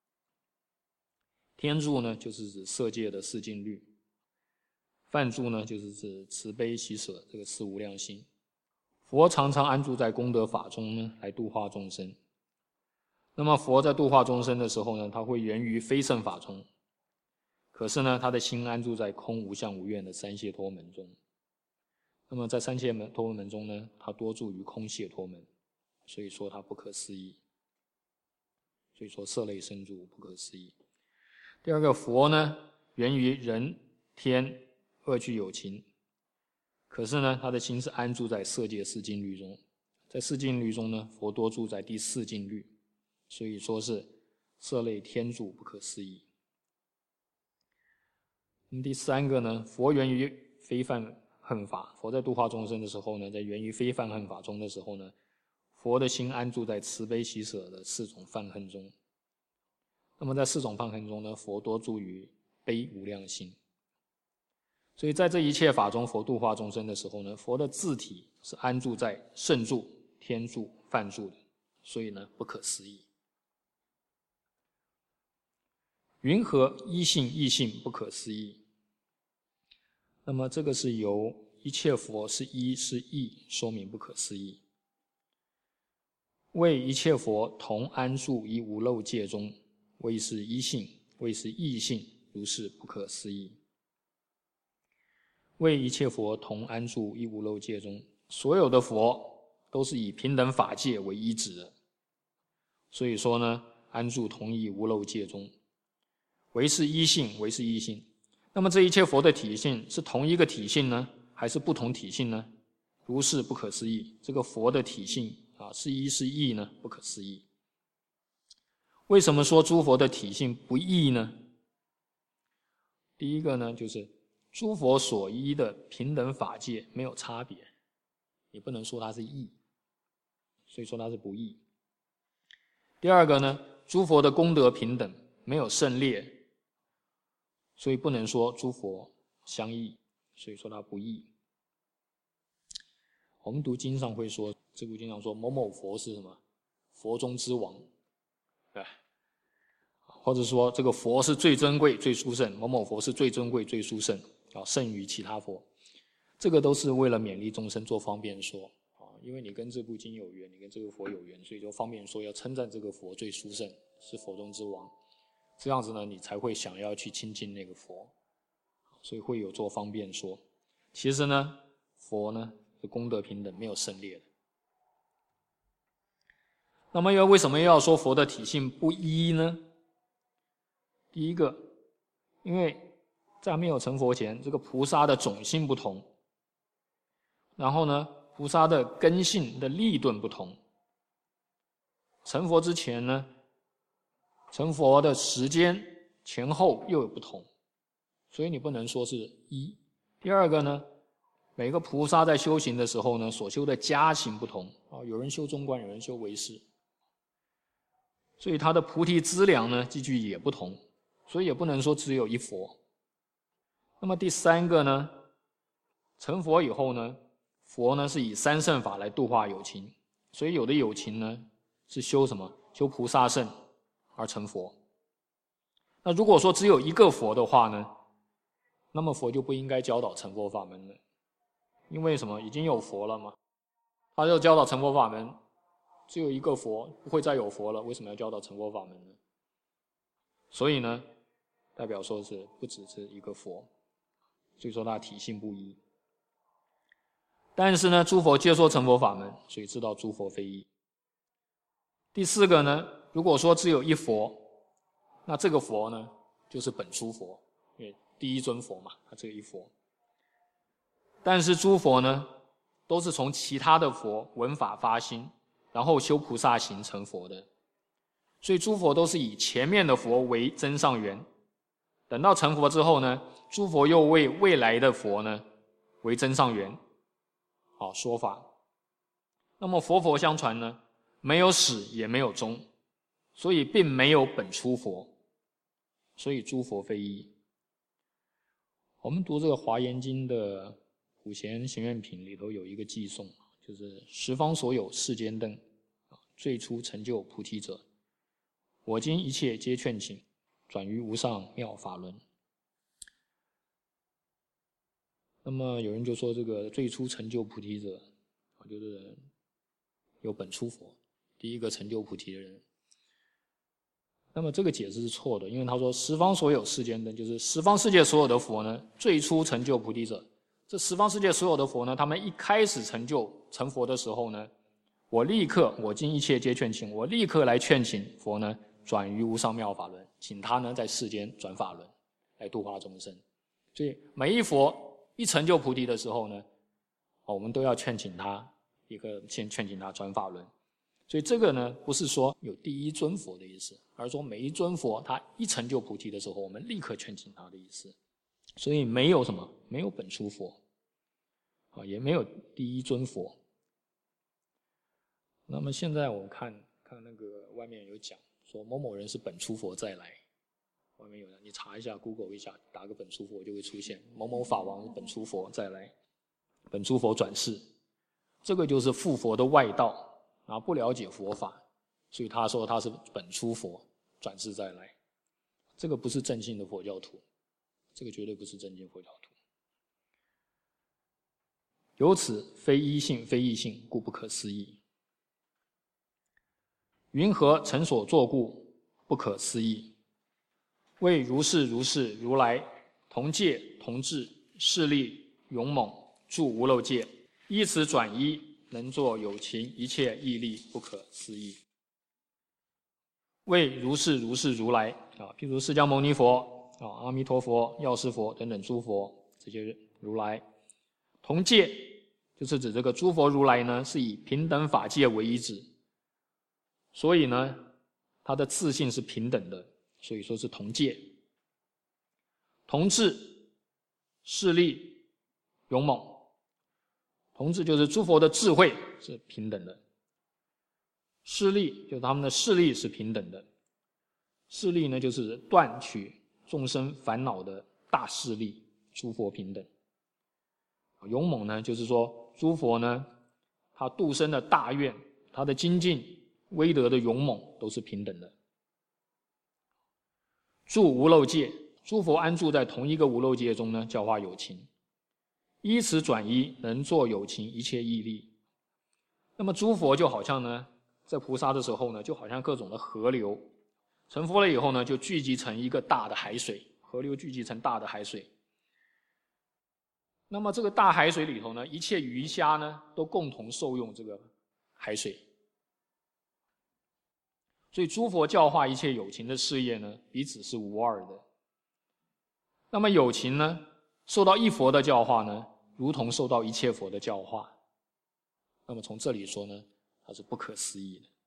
天住呢，就是指色界的四静虑；梵住呢，就是指慈悲喜舍这个四无量心。佛常常安住在功德法中呢，来度化众生。那么佛在度化众生的时候呢，他会源于非圣法中，可是呢，他的心安住在空无相无愿的三解脱门中。那么在三解脱门中呢，他多住于空解脱门，所以说他不可思议。所以说色类圣住不可思议。第2个，佛呢源于人天恶趣有情，可是呢，他的心是安住在色界四静虑中。在四静虑中呢，佛多住在第4静虑，所以说是色类天住不可思议。那么第3个呢，佛源于非犯恨法。佛在度化众生的时候呢，在源于非犯恨法中的时候呢，佛的心安住在慈悲喜舍的4种犯恨中。那么在4种犯恨中呢，佛多住于悲无量心。所以在这一切法中，佛度化众生的时候呢，佛的自体是安住在圣住、天住、梵住的，所以呢不可思议。云何一性异性不可思议？那么这个是由一切佛是一是异说明不可思议。为一切佛同安住于无漏界中，谓是一性，谓是异性，如是不可思议。为一切佛同安住于无漏界中，所有的佛都是以平等法界为依止的，所以说呢，安住同一无漏界中，为是一性，为是异性。那么这一切佛的体性是同一个体性呢，还是不同体性呢？如是不可思议。这个佛的体性是一是异呢？不可思议。为什么说诸佛的体性不异呢？第一个呢，就是诸佛所依的平等法界没有差别，也不能说它是异，所以说它是不异。第2个呢，诸佛的功德平等，没有胜劣，所以不能说诸佛相异，所以说它不异。我们读经上会说，这部经上说某某佛是什么？佛中之王，对吧？或者说这个佛是最珍贵、最殊胜，某某佛是最珍贵、最殊胜，胜于其他佛。这个都是为了勉励众生做方便说，因为你跟这部经有缘，你跟这个佛有缘，所以就方便说要称赞这个佛最殊胜，是佛中之王。这样子呢，你才会想要去亲近那个佛，所以会有做方便说。其实呢，佛呢是功德平等，没有胜劣的。那么为什么要说佛的体性不一呢？第一个，因为在没有成佛前，这个菩萨的种性不同，然后呢，菩萨的根性的利钝不同。成佛之前呢，成佛的时间前后又有不同，所以你不能说是一。第2个呢，每个菩萨在修行的时候呢，所修的家行不同，有人修中观，有人修唯识，所以他的菩提资粮呢，积聚也不同，所以也不能说只有一佛。那么第3个呢， 成佛以后呢，佛呢是以三乘法来度化有情，所以有的有情呢是修什么？修菩萨乘而成佛。那如果说只有一个佛的话呢，那么佛就不应该教导成佛法门了，因为什么？已经有佛了嘛，他要教导成佛法门，只有一个佛，不会再有佛了，为什么要教导成佛法门呢？所以呢，代表说是不只是一个佛，所以说它体性不一。但是呢，诸佛皆说成佛法门，所以知道诸佛非一。第四个呢，如果说只有一佛，那这个佛呢就是本初佛，因为第一尊佛嘛，它只有一佛。但是诸佛呢都是从其他的佛闻法发心，然后修菩萨行成佛的，所以诸佛都是以前面的佛为增上缘，等到成佛之后呢，诸佛又为未来的佛呢为增上缘，好说法。那么佛相传呢，没有始也没有终，所以并没有本初佛，所以诸佛非一。我们读这个《华严经》的普贤行愿品里头有一个偈颂，就是十方所有世间灯，最初成就菩提者，我今一切皆劝请，转于无上妙法轮。那么有人就说这个最初成就菩提者，就是有本初佛，第一个成就菩提的人。那么这个解释是错的，因为他说十方所有世间灯，就是十方世界所有的佛呢，最初成就菩提者。这十方世界所有的佛呢，他们一开始成佛的时候呢，我今一切皆劝请，我立刻来劝请佛呢，转于无上妙法轮，请他呢在世间转法轮，来度化众生。所以每一佛一成就菩提的时候呢，我们都要劝请他，先劝请他转法轮。所以这个呢，不是说有第一尊佛的意思，而是说每一尊佛他一成就菩提的时候，我们立刻劝请他的意思。所以没有什么，没有本初佛，也没有第一尊佛。那么现在我们看那个外面有讲说某某人是本初佛再来，外面有人，你查一下 Google 一下，打个本初佛就会出现某某法王本初佛再来，本初佛转世，这个就是附佛的外道啊，不了解佛法，所以他说他是本初佛转世再来，这个不是正信的佛教徒，这个绝对不是正信佛教徒。由此非一性非异性，故不可思议。云何成所作故，不可思议？谓如是如是如来，同戒同智，势力勇猛，住无漏界，依此转依，能作有情一切义力，不可思议。谓如是如是如来譬如释迦牟尼佛阿弥陀佛、药师佛等等诸佛，这些如来同戒，就是指这个诸佛如来呢是以平等法界为依止，所以呢他的自性是平等的，所以说是同戒。同智、势力、勇猛，同智就是诸佛的智慧是平等的，势力就是他们的势力是平等的，势力呢就是断取众生烦恼的大势力，诸佛平等。勇猛呢就是说诸佛呢他度生的大愿，他的精进威德的勇猛都是平等的。住无漏界，诸佛安住在同一个无漏界中呢，教化有情，依此转依，能作有情一切义力。那么诸佛就好像呢在菩萨的时候呢，就好像各种的河流，成佛了以后呢，就聚集成一个大的海水，河流聚集成大的海水。那么这个大海水里头呢，一切鱼虾呢都共同受用这个海水。所以诸佛教化一切有情的事业呢，彼此是无二的。那么有情呢，受到一佛的教化呢，如同受到一切佛的教化。那么从这里说呢，它是不可思议的。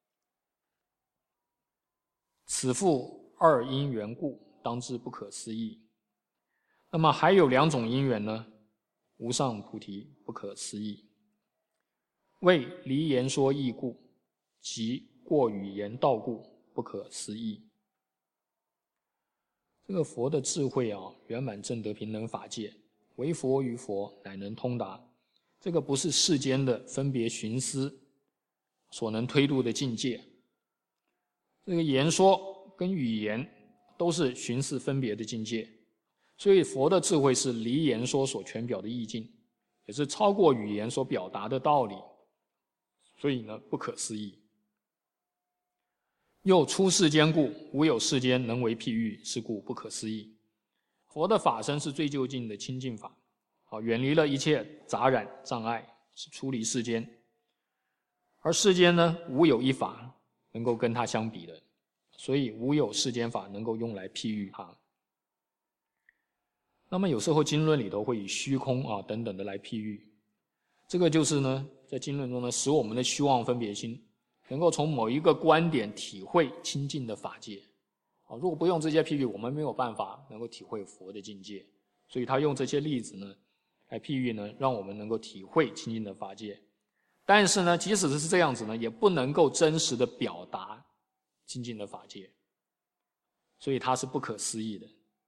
此复二因缘故，当知不可思议。那么还有两种因缘呢，无上菩提不可思议。为离言说义故，即过语言道故，不可思议。这个佛的智慧圆满正德平等法界， 唯佛于佛，乃能通达。这个不是世间的分别寻思所能推度的境界。这个言说跟语言都是寻思分别的境界，所以佛的智慧是离言说所全表的意境，也是超过语言所表达的道理，所以呢不可思议。又出世间故，无有世间能为譬喻，是故不可思议。佛的法身是最究竟的清净法，远离了一切杂染障碍，是出离世间。而世间呢，无有一法能够跟它相比的，所以无有世间法能够用来譬喻它。那么有时候经论里头会以虚空等等的来譬喻，这个就是呢，在经论中呢，使我们的虚妄分别心能够从某一个观点体会清净的法界。如果不用这些譬喻，我们没有办法能够体会佛的境界。所以他用这些例子呢，来譬喻呢，让我们能够体会清净的法界。但是呢，即使是这样子呢，也不能够真实的表达清净的法界，所以它是不可思议的。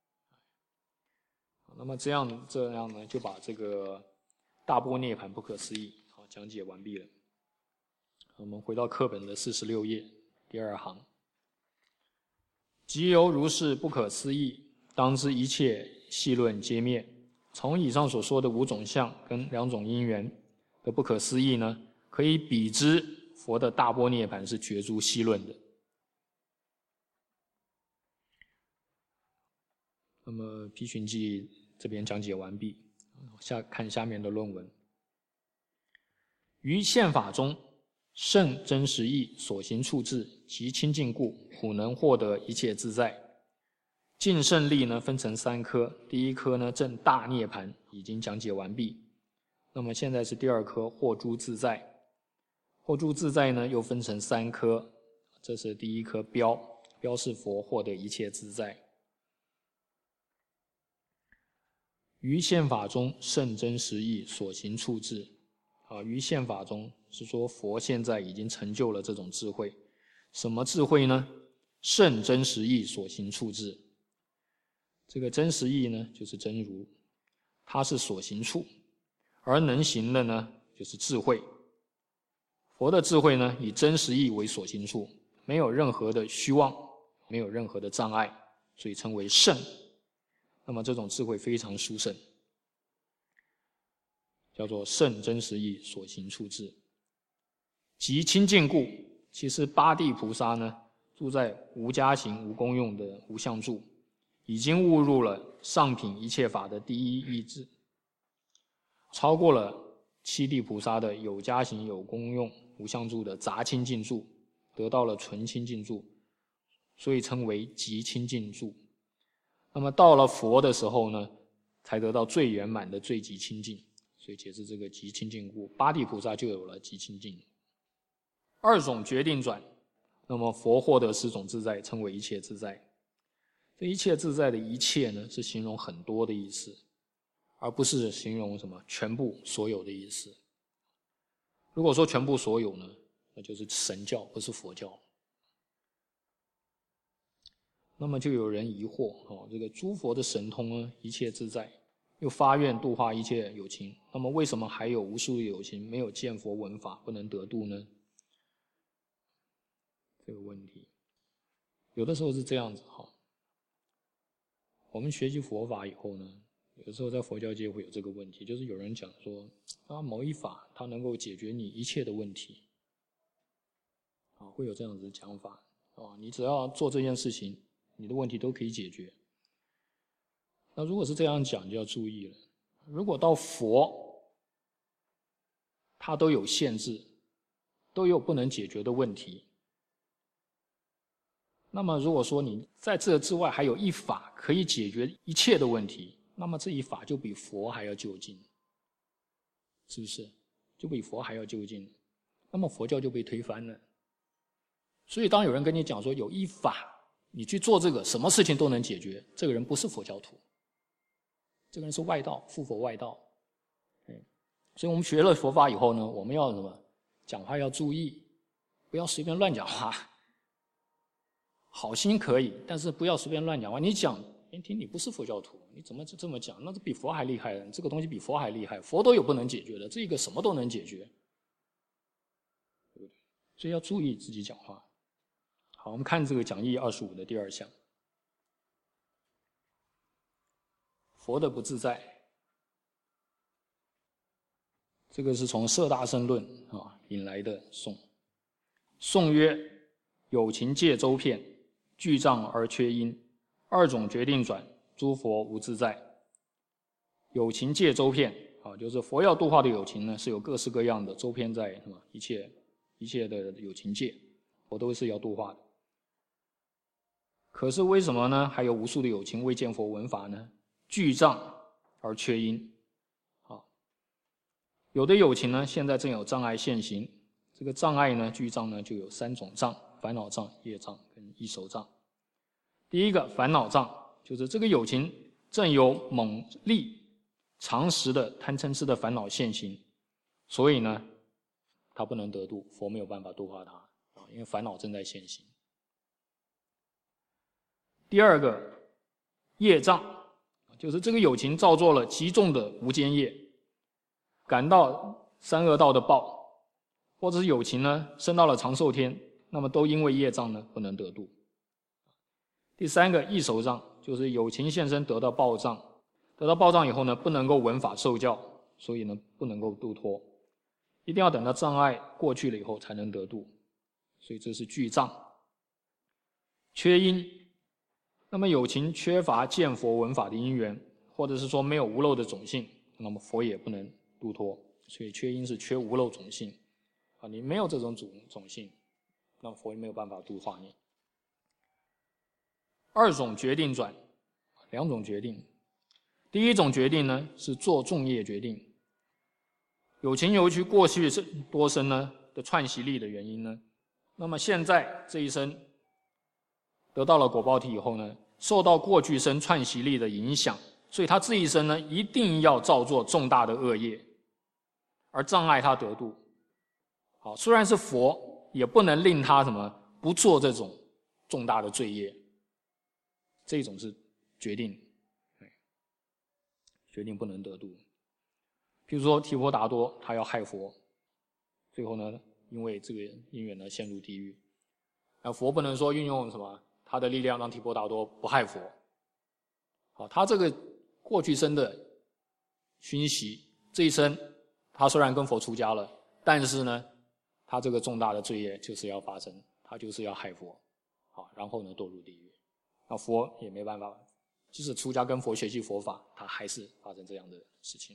那么这样呢，就把这个大般涅槃不可思议讲解完毕了。我们回到课本的46页第2行，即由如是不可思议，当知一切细论皆灭。从以上所说的5种相跟2种因缘的不可思议呢，可以比之佛的大般涅槃是绝诸细论的。那么批寻记这边讲解完毕，看下面的论文。于宪法中，圣真实义所行处置及清净故，普能获得一切自在。净胜力呢分成3科，第一科呢正大涅槃已经讲解完毕，那么现在是第2科获诸自在。获诸自在呢又分成3科，这是第一科标示佛获得一切自在。于宪法中，圣真实义所行处置于宪法中是说佛现在已经成就了这种智慧。什么智慧呢？圣真实义所行处置。这个真实义呢就是真如，它是所行处，而能行的呢就是智慧。佛的智慧呢以真实义为所行处，没有任何的虚妄，没有任何的障碍，所以称为圣。那么这种智慧非常殊胜，叫做圣真实义所行处置。即清净故，其实八地菩萨呢住在无加行无功用的无相住，已经悟入了上品一切法的第一义智，超过了七地菩萨的有加行有功用无相住的杂清净住，得到了纯清净住，所以称为极清净住。那么到了佛的时候呢，才得到最圆满的最极清净，所以解释这个极清净故，八地菩萨就有了极清净。2种决定转，那么佛获得10种自在，称为一切自在。这一切自在的一切呢，是形容很多的意思，而不是形容什么全部所有的意思。如果说全部所有呢，那就是神教，不是佛教。那么就有人疑惑，这个诸佛的神通呢，一切自在，又发愿度化一切有情，那么为什么还有无数的有情没有见佛闻法，不能得度呢？这个问题有的时候是这样子我们学习佛法以后呢，有时候在佛教界会有这个问题，就是有人讲说某一法它能够解决你一切的问题会有这样子的讲法你只要做这件事情，你的问题都可以解决。那如果是这样讲，就要注意了。如果到佛，它都有限制，都有不能解决的问题，那么如果说你在这之外还有一法可以解决一切的问题，那么这一法就比佛还要究竟，是不是？就比佛还要究竟，那么佛教就被推翻了。所以当有人跟你讲说有一法你去做这个什么事情都能解决，这个人不是佛教徒，这个人是外道，附佛外道。所以我们学了佛法以后呢，我们要什么？讲话要注意，不要随便乱讲话。好心可以，但是不要随便乱讲话。你讲一听你不是佛教徒，你怎么这么讲？那是比佛还厉害的，这个东西比佛还厉害，佛都有不能解决的，这个什么都能解决，对不对？所以要注意自己讲话。好，我们看这个讲义25的第2项，佛的不自在，这个是从《摄大乘论》引来的颂。颂曰：有情界周遍，具障而缺因，2种决定转，诸佛无自在。有情界周遍就是佛要度化的有情呢，是有各式各样的周遍在一切的有情界，佛都是要度化的。可是为什么呢？还有无数的有情未见佛闻法呢？具障而缺因。有的有情呢，现在正有障碍现行。这个障碍呢，具障呢，就有3种障：烦恼障、业障跟异熟障。第一个烦恼障，就是这个有情正有猛力、常时的贪嗔痴的烦恼现行，所以呢，他不能得度，佛没有办法度化他，因为烦恼正在现行。第二个业障，就是这个有情造作了极重的无间业，感到三恶道的报，或者是有情呢升到了长寿天，那么都因为业障呢不能得度。第三个异熟障，就是有情现身得到报障，得到报障以后呢不能够闻法受教，所以呢不能够度脱，一定要等到障碍过去了以后才能得度，所以这是具障。缺因，那么有情缺乏见佛闻法的因缘，或者是说没有无漏的种性，那么佛也不能度脱，所以缺因是缺无漏种性你没有这种种性，那么佛也没有办法度化你。2种决定转，2种决定。第一种决定呢是做重业决定，有情由于过去多生呢的串习力的原因呢，那么现在这一生得到了果报体以后呢，受到过去生串习力的影响，所以他这一生呢一定要造作重大的恶业，而障碍他得度。好，虽然是佛，也不能令他不做这种重大的罪业，这种是决定不能得度。譬如说提婆达多他要害佛，最后呢因为这个因缘呢陷入地狱，佛不能说运用他的力量让提婆达多不害佛。好，他这个过去生的熏习，这一生他虽然跟佛出家了，但是呢他这个重大的罪业就是要发生，他就是要害佛，好，然后呢堕入地狱。那佛也没办法，即使出家跟佛学习佛法，他还是发生这样的事情。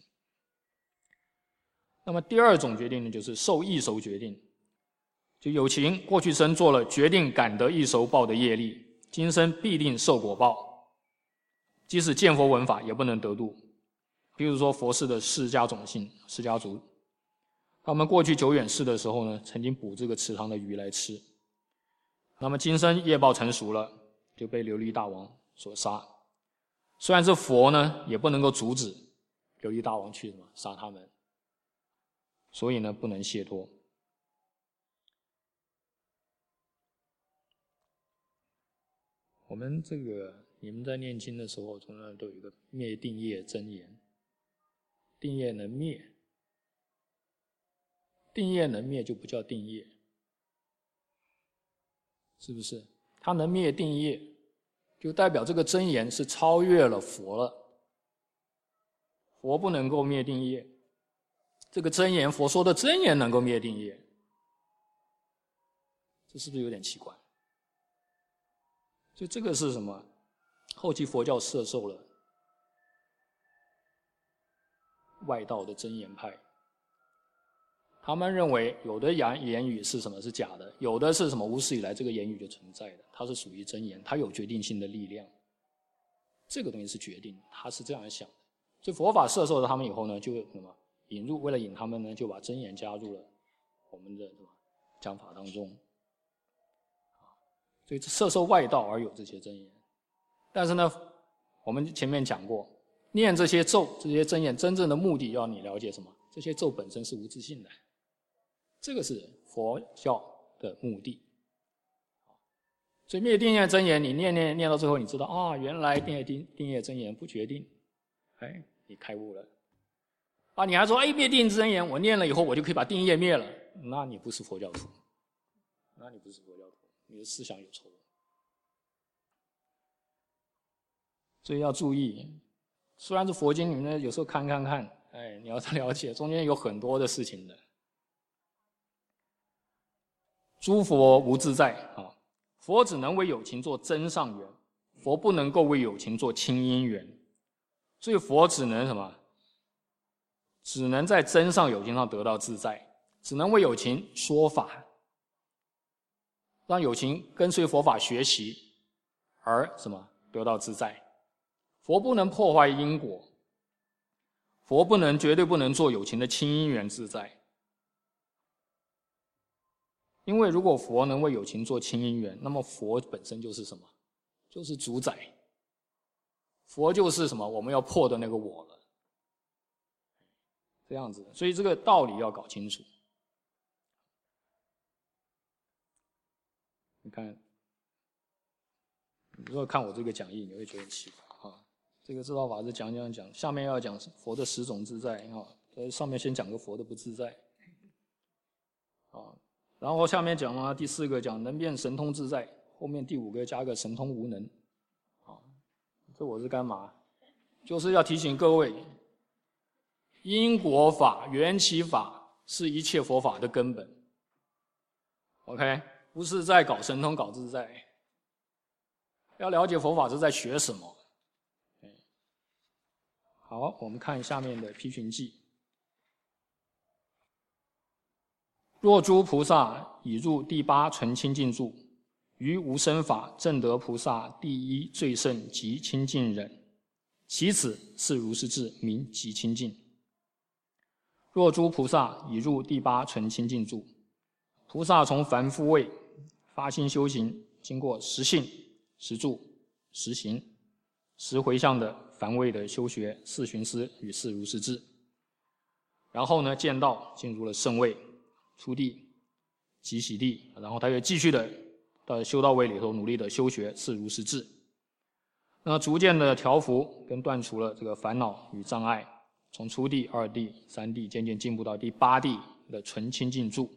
那么第2种决定呢，就是受异熟决定，就有情过去生做了决定感得异熟报的业力，今生必定受果报，即使见佛闻法也不能得度。比如说佛世的释迦种姓、释迦族，他们过去久远世的时候呢，曾经捕这个池塘的鱼来吃，那么今生业报成熟了，就被琉璃大王所杀。虽然是佛呢，也不能够阻止琉璃大王去杀他们，所以呢不能解脱。我们你们在念经的时候，从来都有一个灭定业真言，定业能灭，定业能灭就不叫定业，是不是？它能灭定业，就代表这个真言是超越了佛了。佛不能够灭定业，这个真言，佛说的真言能够灭定业，这是不是有点奇怪？所以这个是什么？后期佛教摄受了外道的真言派，他们认为有的言语是是假的，有的是无始以来这个言语就存在的，它是属于真言，它有决定性的力量，这个东西是决定，他是这样想的。所以佛法摄受了他们以后呢，就引入，为了引他们呢，就把真言加入了我们的讲法当中。所以摄受外道而有这些真言，但是呢，我们前面讲过，念这些咒、这些真言，真正的目的要你了解什么？这些咒本身是无自性的，这个是佛教的目的。 所以灭定业真言，你念到最后，你知道啊，原来定业真言不决定，哎，你开悟了。啊，你还说哎，灭定业真言，我念了以后，我就可以把定业灭了，那你不是佛教徒，你的思想有错误。所以要注意，虽然是佛经里面有时候看，哎，你要了解中间有很多的事情的。诸佛无自在啊，佛只能为有情做真上缘，佛不能够为有情做轻因缘，所以佛只能什么？只能在真上有情上得到自在，只能为有情说法，让有情跟随佛法学习，而什么得到自在。佛不能破坏因果，佛绝对不能做有情的轻因缘自在。因为如果佛能为有情做轻因缘，那么佛本身就是什么？就是主宰。佛就是什么？我们要破的那个我了。这样子，所以这个道理要搞清楚。你看，你如果看我这个讲义，你会觉得很奇怪啊。这个知道法师讲，下面要讲佛的10种自在啊，上面先讲个佛的不自在啊，然后下面讲了第4个讲能变神通自在，后面第5个加个神通无能啊。这我是干嘛？就是要提醒各位，因果法、缘起法是一切佛法的根本。OK， 不是在搞神通、搞自在。要了解佛法是在学什么。好，我们看下面的批评记。若诸菩萨已入第8纯清净住，于无生法正得菩萨第1最胜极清净忍，其此是如是智，名极清净。若诸菩萨已入第8纯清净住，菩萨从凡夫位发心修行，经过10信、10住、10行、10回向的凡位的修学，4寻思与4如是智，然后呢见道进入了圣位，初地、即洗地，然后他又继续的到修道位里头努力的修学4如是智，那逐渐的调伏跟断除了这个烦恼与障碍，从初地、2地、3地渐渐进步到第8地的纯清净住，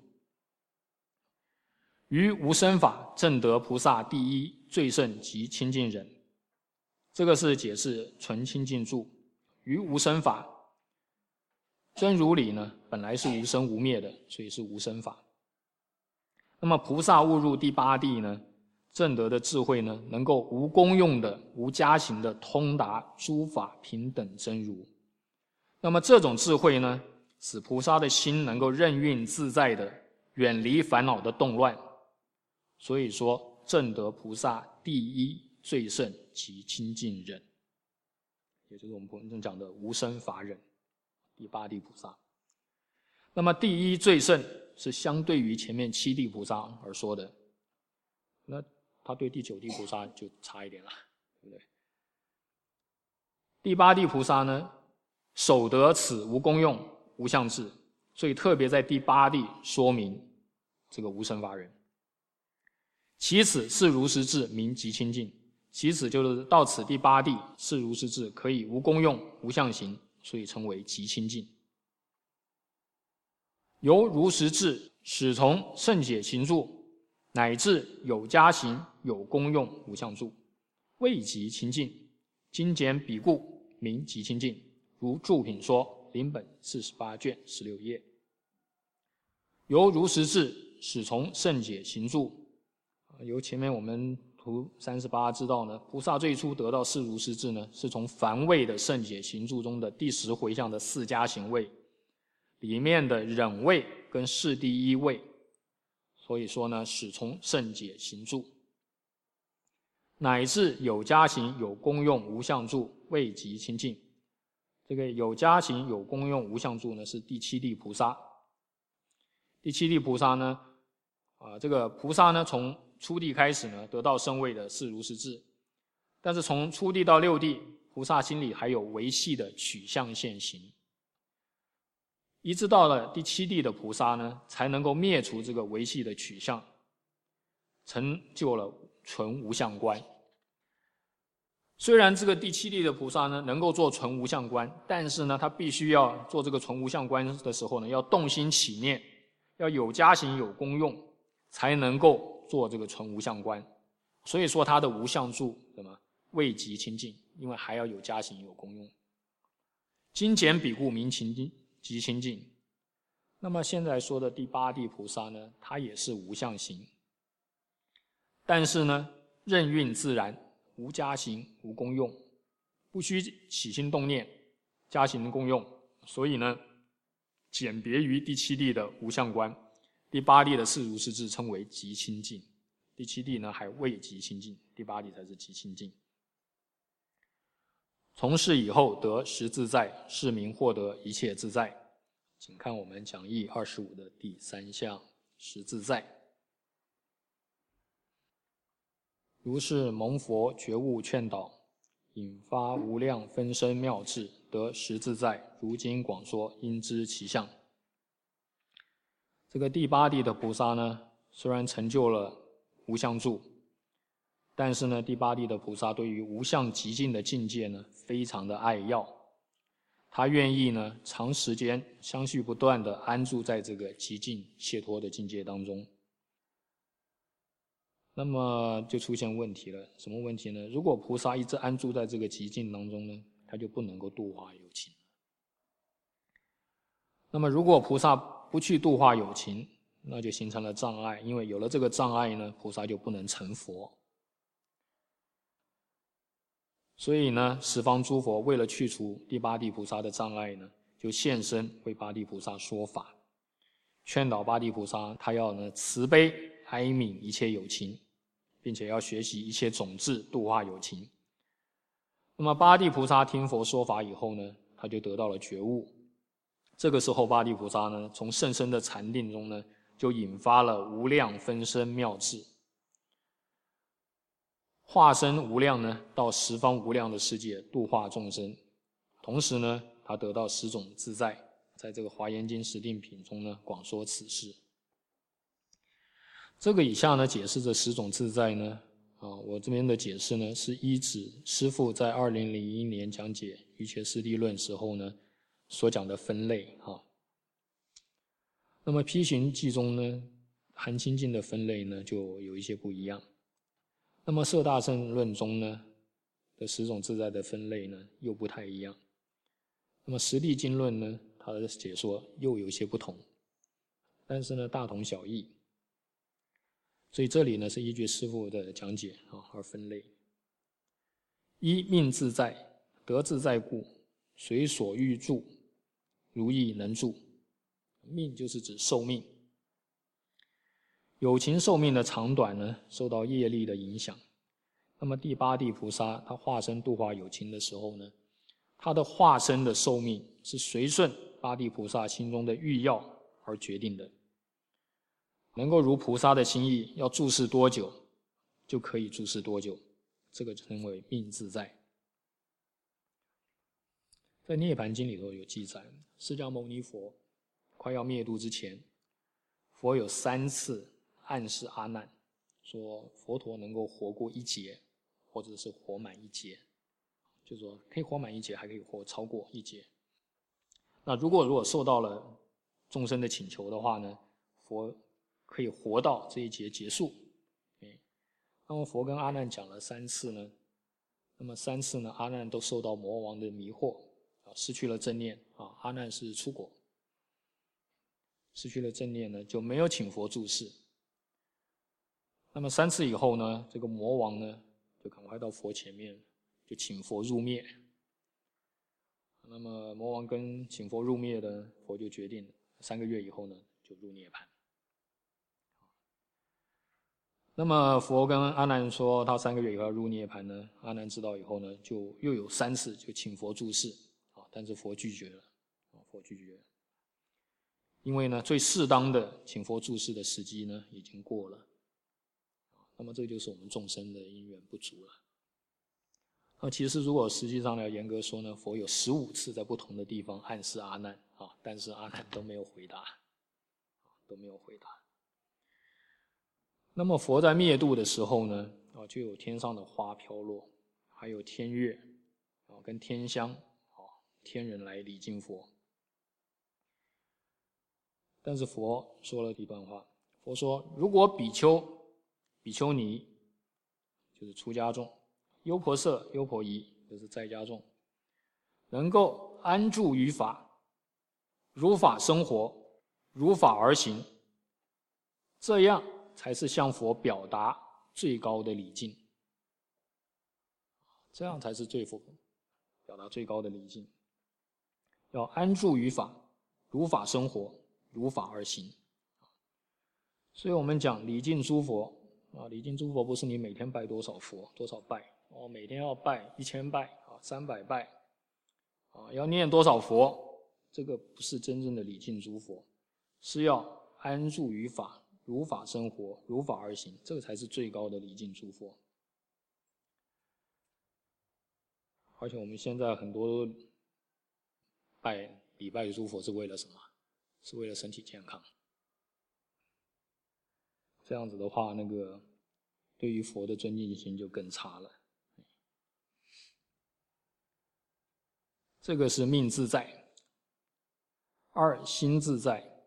于无生法正得菩萨第1最胜极清净忍。这个是解释纯清净住。于无生法，真如理呢本来是无生无灭的，所以是无生法。那么菩萨悟入第8地呢，正得的智慧呢，能够无功用的、无加行的通达诸法平等真如。那么这种智慧呢，使菩萨的心能够任运自在的远离烦恼的动乱。所以说正得菩萨第1最胜极清净忍，也就是我们本身讲的无生法忍，第8地菩萨。那么第1最胜是相对于前面7地菩萨而说的，那他对第9地菩萨就差一点了，对不对？第8地菩萨呢，守得此无功用无相智，所以特别在第8地说明这个无生法忍。其此是如实智，名极清净。其此就是到此第8地是如实智，可以无功用无相行，所以称为极清净。由如实智始从圣解行住，乃至有加行有功用无相住，未极清净。精简彼故，名极清净。如注品说，临本48卷16页。由如实智始从圣解行住，由前面我们图38知道呢，菩萨最初得到4如是智呢，是从梵位的圣解行住中的第10回向的4加行位里面的忍位跟世第1位，所以说呢，始从圣解行住，乃至有加行有功用无相住，未极清净。这个有加行有功用无相住呢，是第7地菩萨。第7地菩萨呢，这个菩萨呢，从初地开始呢，得到圣位的4如是智，但是从初地到6地，菩萨心里还有维系的取向现行，一直到了第7地的菩萨呢，才能够灭除这个维系的取向，成就了纯无相观。虽然这个第七地的菩萨呢能够做纯无相观，但是呢他必须要做这个纯无相观的时候呢，要动心起念，要有加行有功用，才能够做这个纯无相观。所以说他的无相住什么未极清净，因为还要有加行有功用。精简比故名极清净。那么现在说的第八地菩萨呢，他也是无相行，但是呢任运自然，无加行无功用，不需起心动念，加行功用，所以呢简别于第七地的无相观。第八地的是如是智称为极清净，第七地呢还未极清净，第八地才是极清净。从事以后得实自在，是名获得一切自在。请看我们讲义25的第3项实自在。如是蒙佛觉悟劝导，引发无量分身妙智，得实自在。如今广说，应知其相。这个第八地的菩萨呢，虽然成就了无相住，但是呢，第八地的菩萨对于无相极尽的境界呢，非常的爱要。他愿意呢，长时间相续不断的安住在这个极尽解脱的境界当中。那么就出现问题了，什么问题呢？如果菩萨一直安住在这个极境当中呢，他就不能够度化有情。那么如果菩萨不去度化有情，那就形成了障碍，因为有了这个障碍呢，菩萨就不能成佛。所以呢，十方诸佛为了去除第八地菩萨的障碍呢，就现身为八地菩萨说法，劝导八地菩萨，他要呢慈悲哀悯一切有情，并且要学习一切种智度化有情。那么八地菩萨听佛说法以后呢，他就得到了觉悟。这个时候八地菩萨呢，从甚深的禅定中呢，就引发了无量分身妙智，化身无量呢，到十方无量的世界度化众生。同时呢，他得到十种自在，在这个华严经十定品中呢，广说此事。这个以下呢，解释这十种自在呢，我这边的解释呢，是依止师父在2001年讲解《瑜伽师地论》时候呢，所讲的分类那么批行记中呢，含清净的分类呢，就有一些不一样。那么摄大乘论中呢的十种自在的分类呢，又不太一样。那么十地经论呢，它的解说又有一些不同，但是呢，大同小异。所以这里呢，是依据师父的讲解而分类。一命自在，得自在故，随所欲住，如意能住。命就是指寿命。有情寿命的长短呢，受到业力的影响。那么第八地菩萨他化身度化有情的时候呢，他的化身的寿命是随顺八地菩萨心中的欲要而决定的。能够如菩萨的心意，要住世多久就可以住世多久，这个称为命自在。在《涅盘经》里头有记载，释迦牟尼佛快要灭度之前，佛有3次暗示阿难，说佛陀能够活过1劫，或者是活满1劫，就是说可以活满1劫，还可以活超过1劫。那如果受到了众生的请求的话呢，佛可以活到这1劫结束。那么佛跟阿难讲了3次呢，那么3次呢，阿难都受到魔王的迷惑，失去了正念阿难是出果，失去了正念呢，就没有请佛住世。那么3次以后呢，这个魔王呢，就赶快到佛前面，就请佛入灭。那么魔王跟请佛入灭的佛就决定3个月以后呢，就入涅槃。那么佛跟阿难说，他3个月以后要入涅槃呢，阿难知道以后呢，就又有3次就请佛住世但是佛拒绝了，佛拒绝了，因为呢，最适当的请佛住世的时机呢，已经过了。那么这就是我们众生的因缘不足了。那其实如果实际上要严格说呢，佛有15次在不同的地方暗示阿难但是阿难都没有回答，都没有回答。那么佛在灭度的时候呢， 就有天上的花飘落，还有天乐跟天香天人来礼敬佛。但是佛说了一段话，佛说如果比丘、比丘尼就是出家众，优婆塞、优婆夷就是在家众，能够安住于法，如法生活，如法而行，这样才是向佛表达最高的礼敬，这样才是对佛表达最高的礼敬。要安住于法，如法生活，如法而行。所以我们讲礼敬诸佛礼敬诸佛不是你每天拜多少佛多少拜每天要拜1000拜300拜要念多少佛，这个不是真正的礼敬诸佛，是要安住于法，如法生活，如法而行，这个才是最高的礼敬诸佛。而且我们现在很多礼拜诸佛是为了什么？是为了身体健康。这样子的话，那个对于佛的尊敬心就更差了。这个是命自在。2心自在，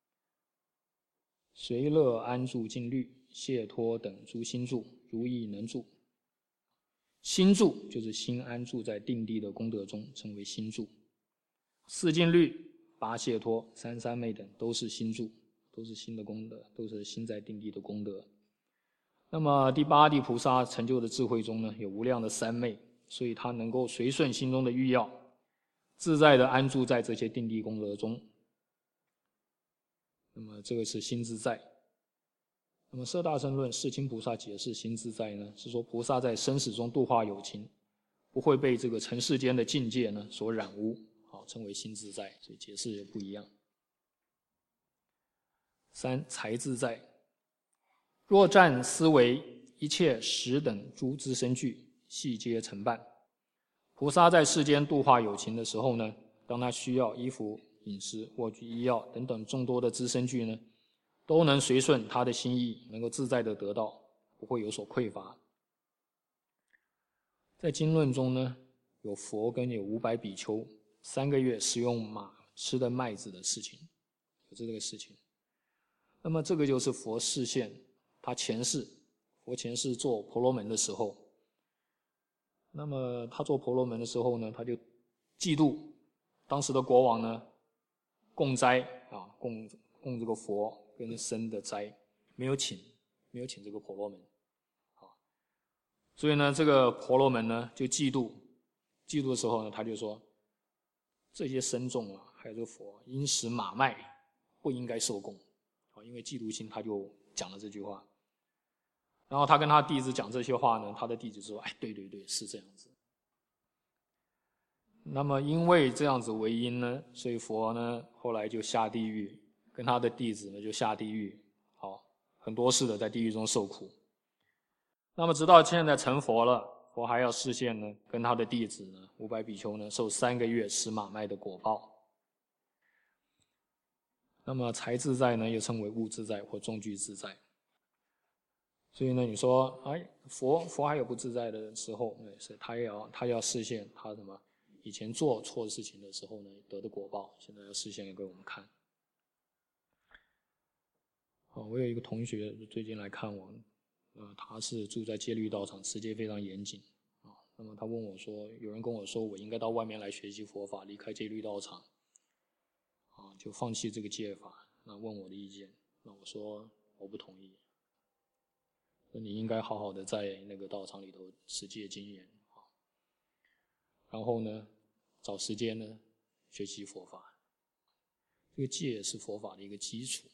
随乐安住静虑，解脱等诸心住，如意能住。心住就是心安住在定地的功德中，称为心住。4静虑、8解脱、3三昧等都是心住，都是心的功德，都是心在定地的功德。那么第8地菩萨成就的智慧中呢，有无量的三昧，所以他能够随顺心中的欲要，自在的安住在这些定地功德中。那么这个是心自在。那么摄大乘论世亲菩萨解释心自在呢，是说菩萨在生死中度化有情，不会被这个尘世间的境界呢所染污，称为心自在，所以解释也不一样。3财自在，若占思维一切识等诸资身具，悉皆成办。菩萨在世间度化有情的时候呢，当他需要衣服、饮食、卧具、医药等等众多的资身具呢，都能随顺他的心意，能够自在的得到，不会有所匮乏。在经论中呢，有佛跟有500比丘3个月食用马吃的麦子的事情，有这个事情。那么这个就是佛示现他佛前世做婆罗门的时候，那么他做婆罗门的时候呢，他就嫉妒当时的国王呢供斋供这个佛跟僧的斋，没有请这个婆罗门所以呢这个婆罗门呢就嫉妒的时候呢，他就说这些僧众还有这个佛因食马麦不应该受供因为嫉妒心，他就讲了这句话。然后他跟他弟子讲这些话呢，他的弟子说对对对，是这样子。那么因为这样子为因呢，所以佛呢后来就下地狱，跟他的弟子呢就下地狱很多世的在地狱中受苦。那么直到现在成佛了，佛还要示现呢，跟他的弟子呢500比丘呢受3个月食马麦的果报。那么财自在呢又称为物自在或众具自在。所以呢你说佛还有不自在的时候，是他要示现他什么以前做错事情的时候呢得的果报，现在要示现给我们看。我有一个同学最近来看我，他是住在戒律道场，持戒非常严谨那么他问我说，有人跟我说我应该到外面来学习佛法，离开戒律道场就放弃这个戒法，那问我的意见，那我说我不同意，你应该好好的在那个道场里头持戒精研然后呢找时间呢学习佛法。这个戒是佛法的一个基础，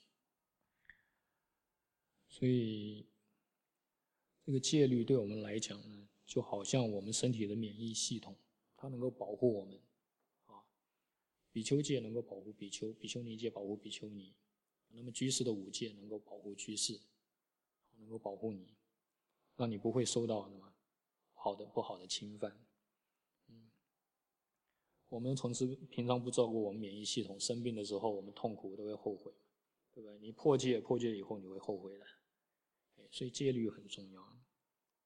所以这个戒律对我们来讲呢，就好像我们身体的免疫系统，它能够保护我们比丘戒能够保护比丘，比丘尼戒保护比丘尼，那么居士的5戒能够保护居士，能够保护你，让你不会受到什么不好的侵犯。我们平常不照顾我们免疫系统，生病的时候我们痛苦都会后悔，对不对？你破戒以后你会后悔的，所以戒律很重要。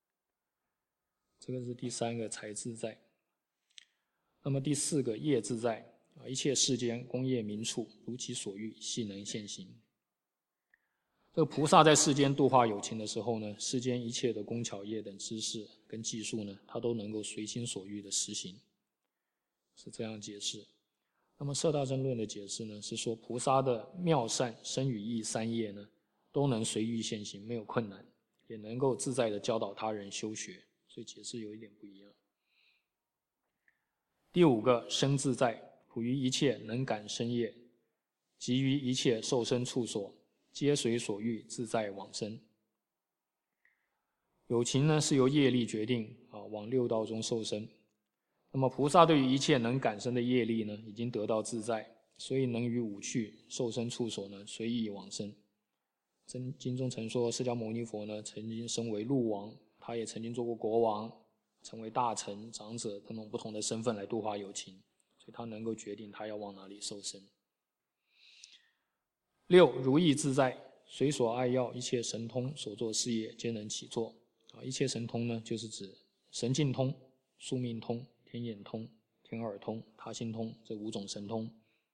这个是第3个财自在。那么第4个业自在，一切世间功业名处，如其所欲，悉能现行。这个菩萨在世间度化有情的时候呢，世间一切的工巧业等知识跟技术呢，他都能够随心所欲的实行，是这样解释。那么摄大乘论的解释呢，是说菩萨的妙善身语意3业呢，都能随欲现行，没有困难，也能够自在的教导他人修学，所以解释有一点不一样。第5个生自在，普于一切能感生业，及于一切受生处所，皆随所欲自在往生。有情呢是由业力决定往6道中受生。那么菩萨对于一切能感生的业力呢，已经得到自在，所以能于五趣受生处所呢随意往生。经中曾说，释迦牟尼佛呢曾经身为鹿王，他也曾经做过国王，成为大臣、长者等种不同的身份来度化有情，所以他能够决定他要往哪里受生。6如意自在，随所爱要一切神通所作事业皆能起作。一切神通呢，就是指神境通、宿命通、天眼通、天耳通、他心通这5种神通。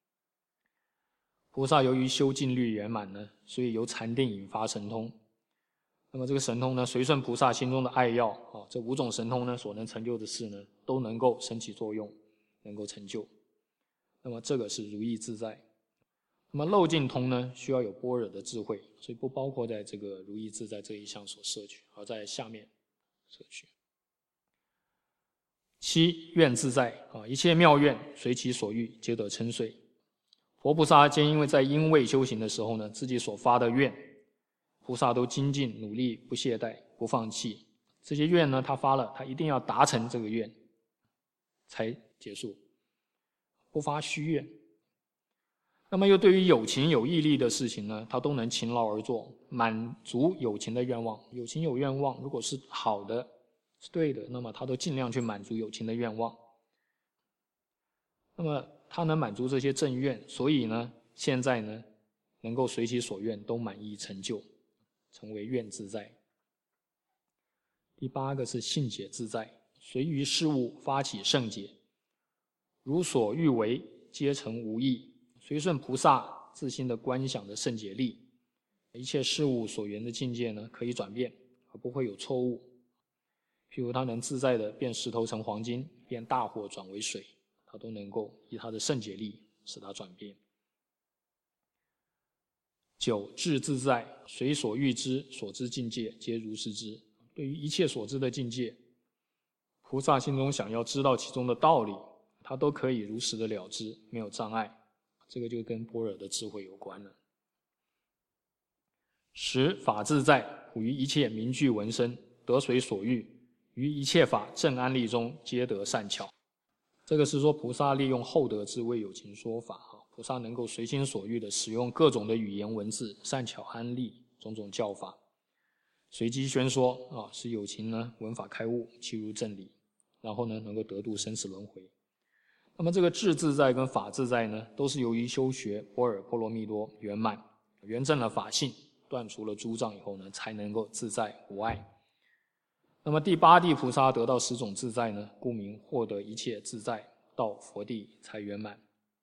菩萨由于修静虑圆满呢，所以由禅定引发神通。那么这个神通呢，随顺菩萨心中的爱要这5种神通呢所能成就的事呢，都能够升起作用，能够成就。那么这个是如意自在。那么漏尽通呢，需要有般若的智慧，所以不包括在这个如意自在这一项所摄取，而在下面摄取。7愿自在一切妙愿随其所欲，皆得称遂。佛菩萨皆因为在因位修行的时候呢，自己所发的愿，菩萨都精进努力，不懈怠，不放弃。这些愿呢，他发了，他一定要达成这个愿才结束，不发虚愿。那么又对于有情有毅力的事情呢，他都能勤劳而做，满足有情的愿望。有情有愿望，如果是好的是对的，那么他都尽量去满足有情的愿望。那么他能满足这些正愿，所以呢现在呢能够随其所愿都满意成就，成为愿自在。第8个是性解自在，随于事物发起圣解，如所欲为皆成无益。随顺菩萨自心的观想的圣解力，一切事物所缘的境界呢可以转变，而不会有错误。譬如他能自在的变石头成黄金，变大火转为水，他都能够以他的圣解力使它转变。9智自在，随所欲知所知境界皆如是知。对于一切所知的境界，菩萨心中想要知道其中的道理，他都可以如实的了知，没有障碍。这个就跟般若的智慧有关了。10法自在，普于一切名句闻声，得随所欲，于一切法正安立中皆得善巧。这个是说菩萨利用厚德智为有情说法，菩萨能够随心所欲的使用各种的语言文字，善巧安立种种教法，随机宣说使有情呢闻法开悟，契入正理，然后呢能够得度生死轮回。那么这个智自在跟法自在呢，都是由于修学般若波罗蜜多圆满，圆正了法性，断除了诸障以后呢，才能够自在无碍。那么第8地菩萨得到10种自在呢，故名获得一切自在，到佛地才圆满。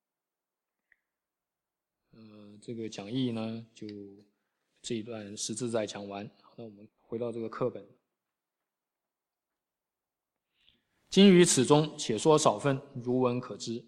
这个讲义呢，就这一段10自在讲完。那我们回到这个课本。今于此中且说少分，如文可知。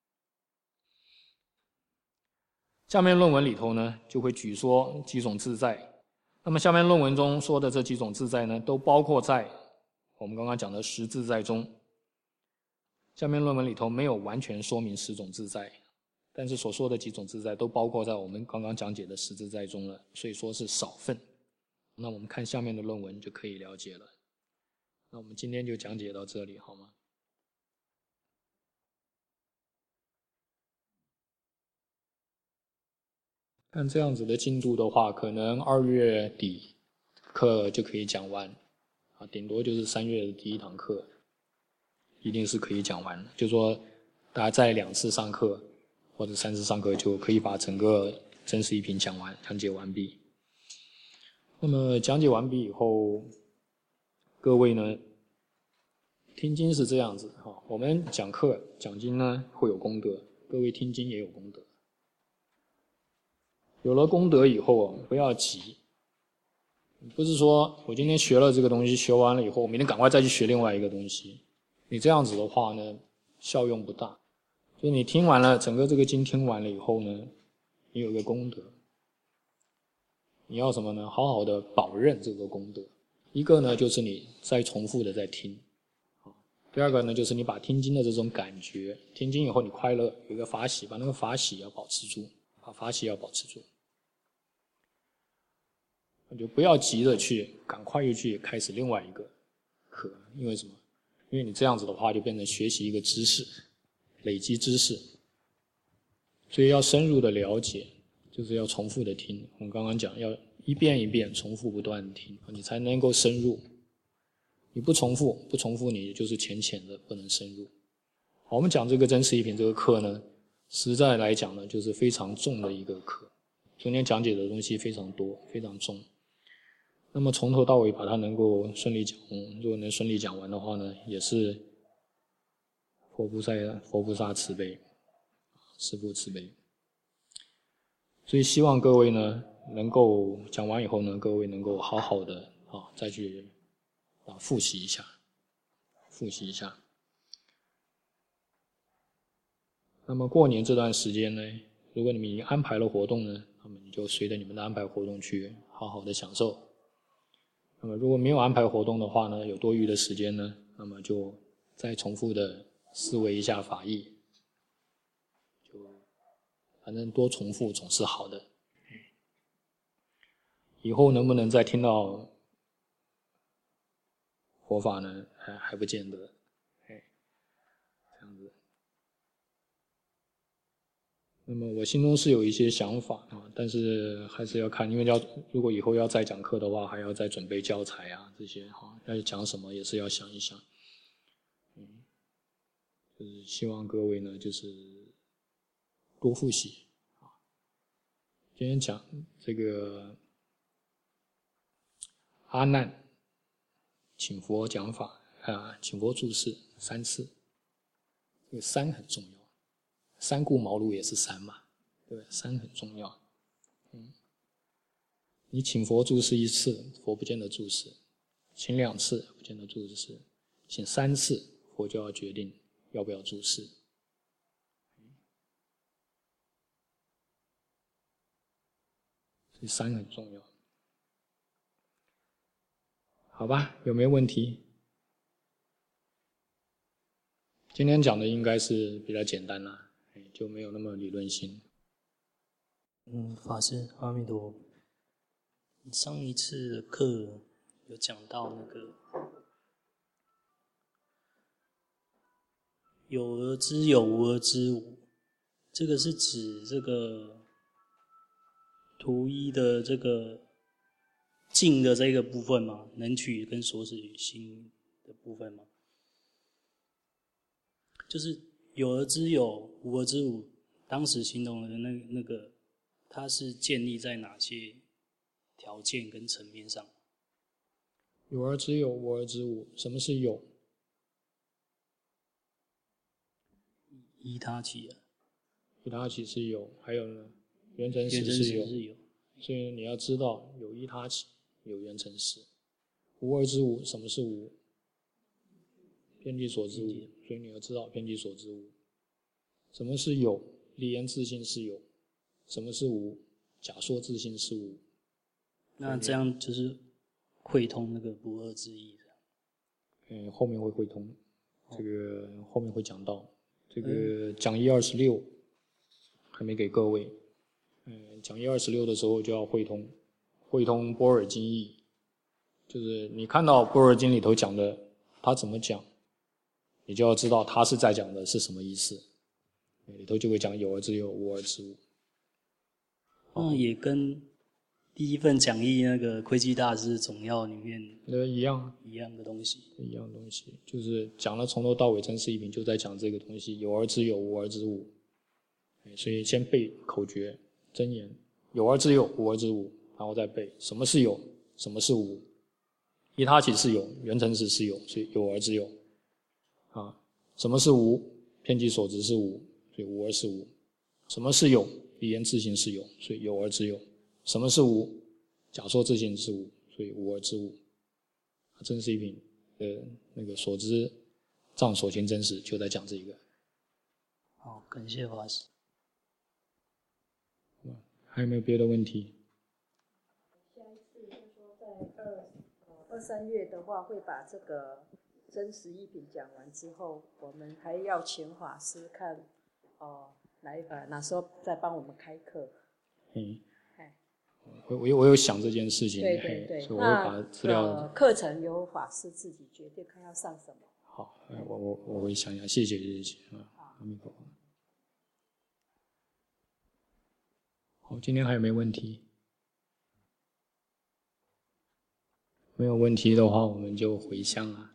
下面论文里头呢，就会举说几种自在。那么下面论文中说的这几种自在呢，都包括在我们刚刚讲的10自在中。下面论文里头没有完全说明10种自在，但是所说的几种自在都包括在我们刚刚讲解的10自在中了，所以说是少分。那我们看下面的论文就可以了解了。那我们今天就讲解到这里，好吗？按这样子的进度的话，可能2月底课就可以讲完，顶多就是3月的第1堂课，一定是可以讲完的。就说大家再2次上课或者3次上课，就可以把整个真实一品讲解完毕。那么讲解完毕以后，各位呢听经是这样子哈，我们讲课讲经呢会有功德，各位听经也有功德。有了功德以后不要急，不是说我今天学了这个东西，学完了以后，我明天赶快再去学另外一个东西。你这样子的话呢，效用不大。就你听完了整个这个经听完了以后呢，你有一个功德，你要什么呢？好好的保任这个功德。一个呢就是你再重复的在听，第二个呢就是你把听经的这种感觉，听经以后你快乐，有一个法喜，把那个法喜要保持住，把法喜要保持住。就不要急着去赶快又去开始另外一个课，因为什么？因为你这样子的话就变成学习一个知识，累积知识，所以要深入的了解，就是要重复的听。我们刚刚讲要一遍一遍重复不断的听，你才能够深入。你不重复你就是浅浅的，不能深入。好，我们讲这个真实一品这个课呢，实在来讲呢就是非常重的一个课，中间讲解的东西非常多，非常重。那么从头到尾把它能够顺利讲，如果能顺利讲完的话呢，也是佛菩萨慈悲，师父慈悲。所以希望各位呢能够讲完以后呢，各位能够好好的再去复习一下。那么过年这段时间呢，如果你们已经安排了活动呢，那么你就随着你们的安排活动去好好的享受。那么如果没有安排活动的话呢，有多余的时间呢，那么就再重复的思维一下法义，就反正多重复总是好的。以后能不能再听到佛法呢？还不见得。这样子。那么我心中是有一些想法但是还是要看，因为如果以后要再讲课的话，还要再准备教材这些要讲什么也是要想一想。就是希望各位呢，就是多复习。今天讲这个阿难请佛讲法请佛注释3次，这个3很重要。三顾茅庐也是3嘛，对不对？3很重要。你请佛注释1次，佛不见得注释；请2次，不见得注释；请3次，佛就要决定要不要注释。所以3很重要。好吧，有没有问题？今天讲的应该是比较简单啦，就没有那么理论性。 法师阿弥陀佛。上一次的课有讲到那个有而知有，无而知无，这个是指这个图一的这个境的这个部分吗？能取跟所取心的部分吗？就是有而知有，无而知无，当时形容的那个，它是建立在哪些条件跟层面上？ 有而知有，无而知无。什么是有？ 依他起依他起是有，还有呢，缘成实是有。所以你要知道有依他起，有缘成实。无而知无，什么是无？遍计所知无，所以你要知道遍计所知无。什么是有？离言自性是有。什么是无？假说自性是无。 那这样就是会通那个不二之意的。 后面会通，这个后面会讲到。这个讲义26还没给各位。讲义26的时候就要会通般若经义，就是你看到般若经里头讲的，他怎么讲，你就要知道他是在讲的是什么意思。里头就会讲有而知有，无而知无。 也跟第一份讲义那个窥基大师总要里面一样的东西， 就是讲了从头到尾真实一品就在讲这个东西，有而知有，无而知无。所以先背口诀真言，有而知有，无而知无，然后再背什么是有，什么是无。依他起是有，缘成实是有，所以有而知有。 啊。什么是无？遍计所执是无，所以无而是无。什么是有？离言自性是有，所以有而知有。什么是无？假说自性是无，所以无而知无。真实一品的那个所知障所行真实就在讲这一个。 好，感谢法师。 还有没有别的问题？ 下一次就说在2、3月的话，会把这个真实一品讲完之后，我们还要请法师看哪时候再帮我们开课。 我有想这件事情， 对， 所以我会把资料课程由法师自己决定，看要上什么。 好，我会想想，谢谢。阿弥陀佛。好，今天还有没有问题？没有问题的话，我们就回向了。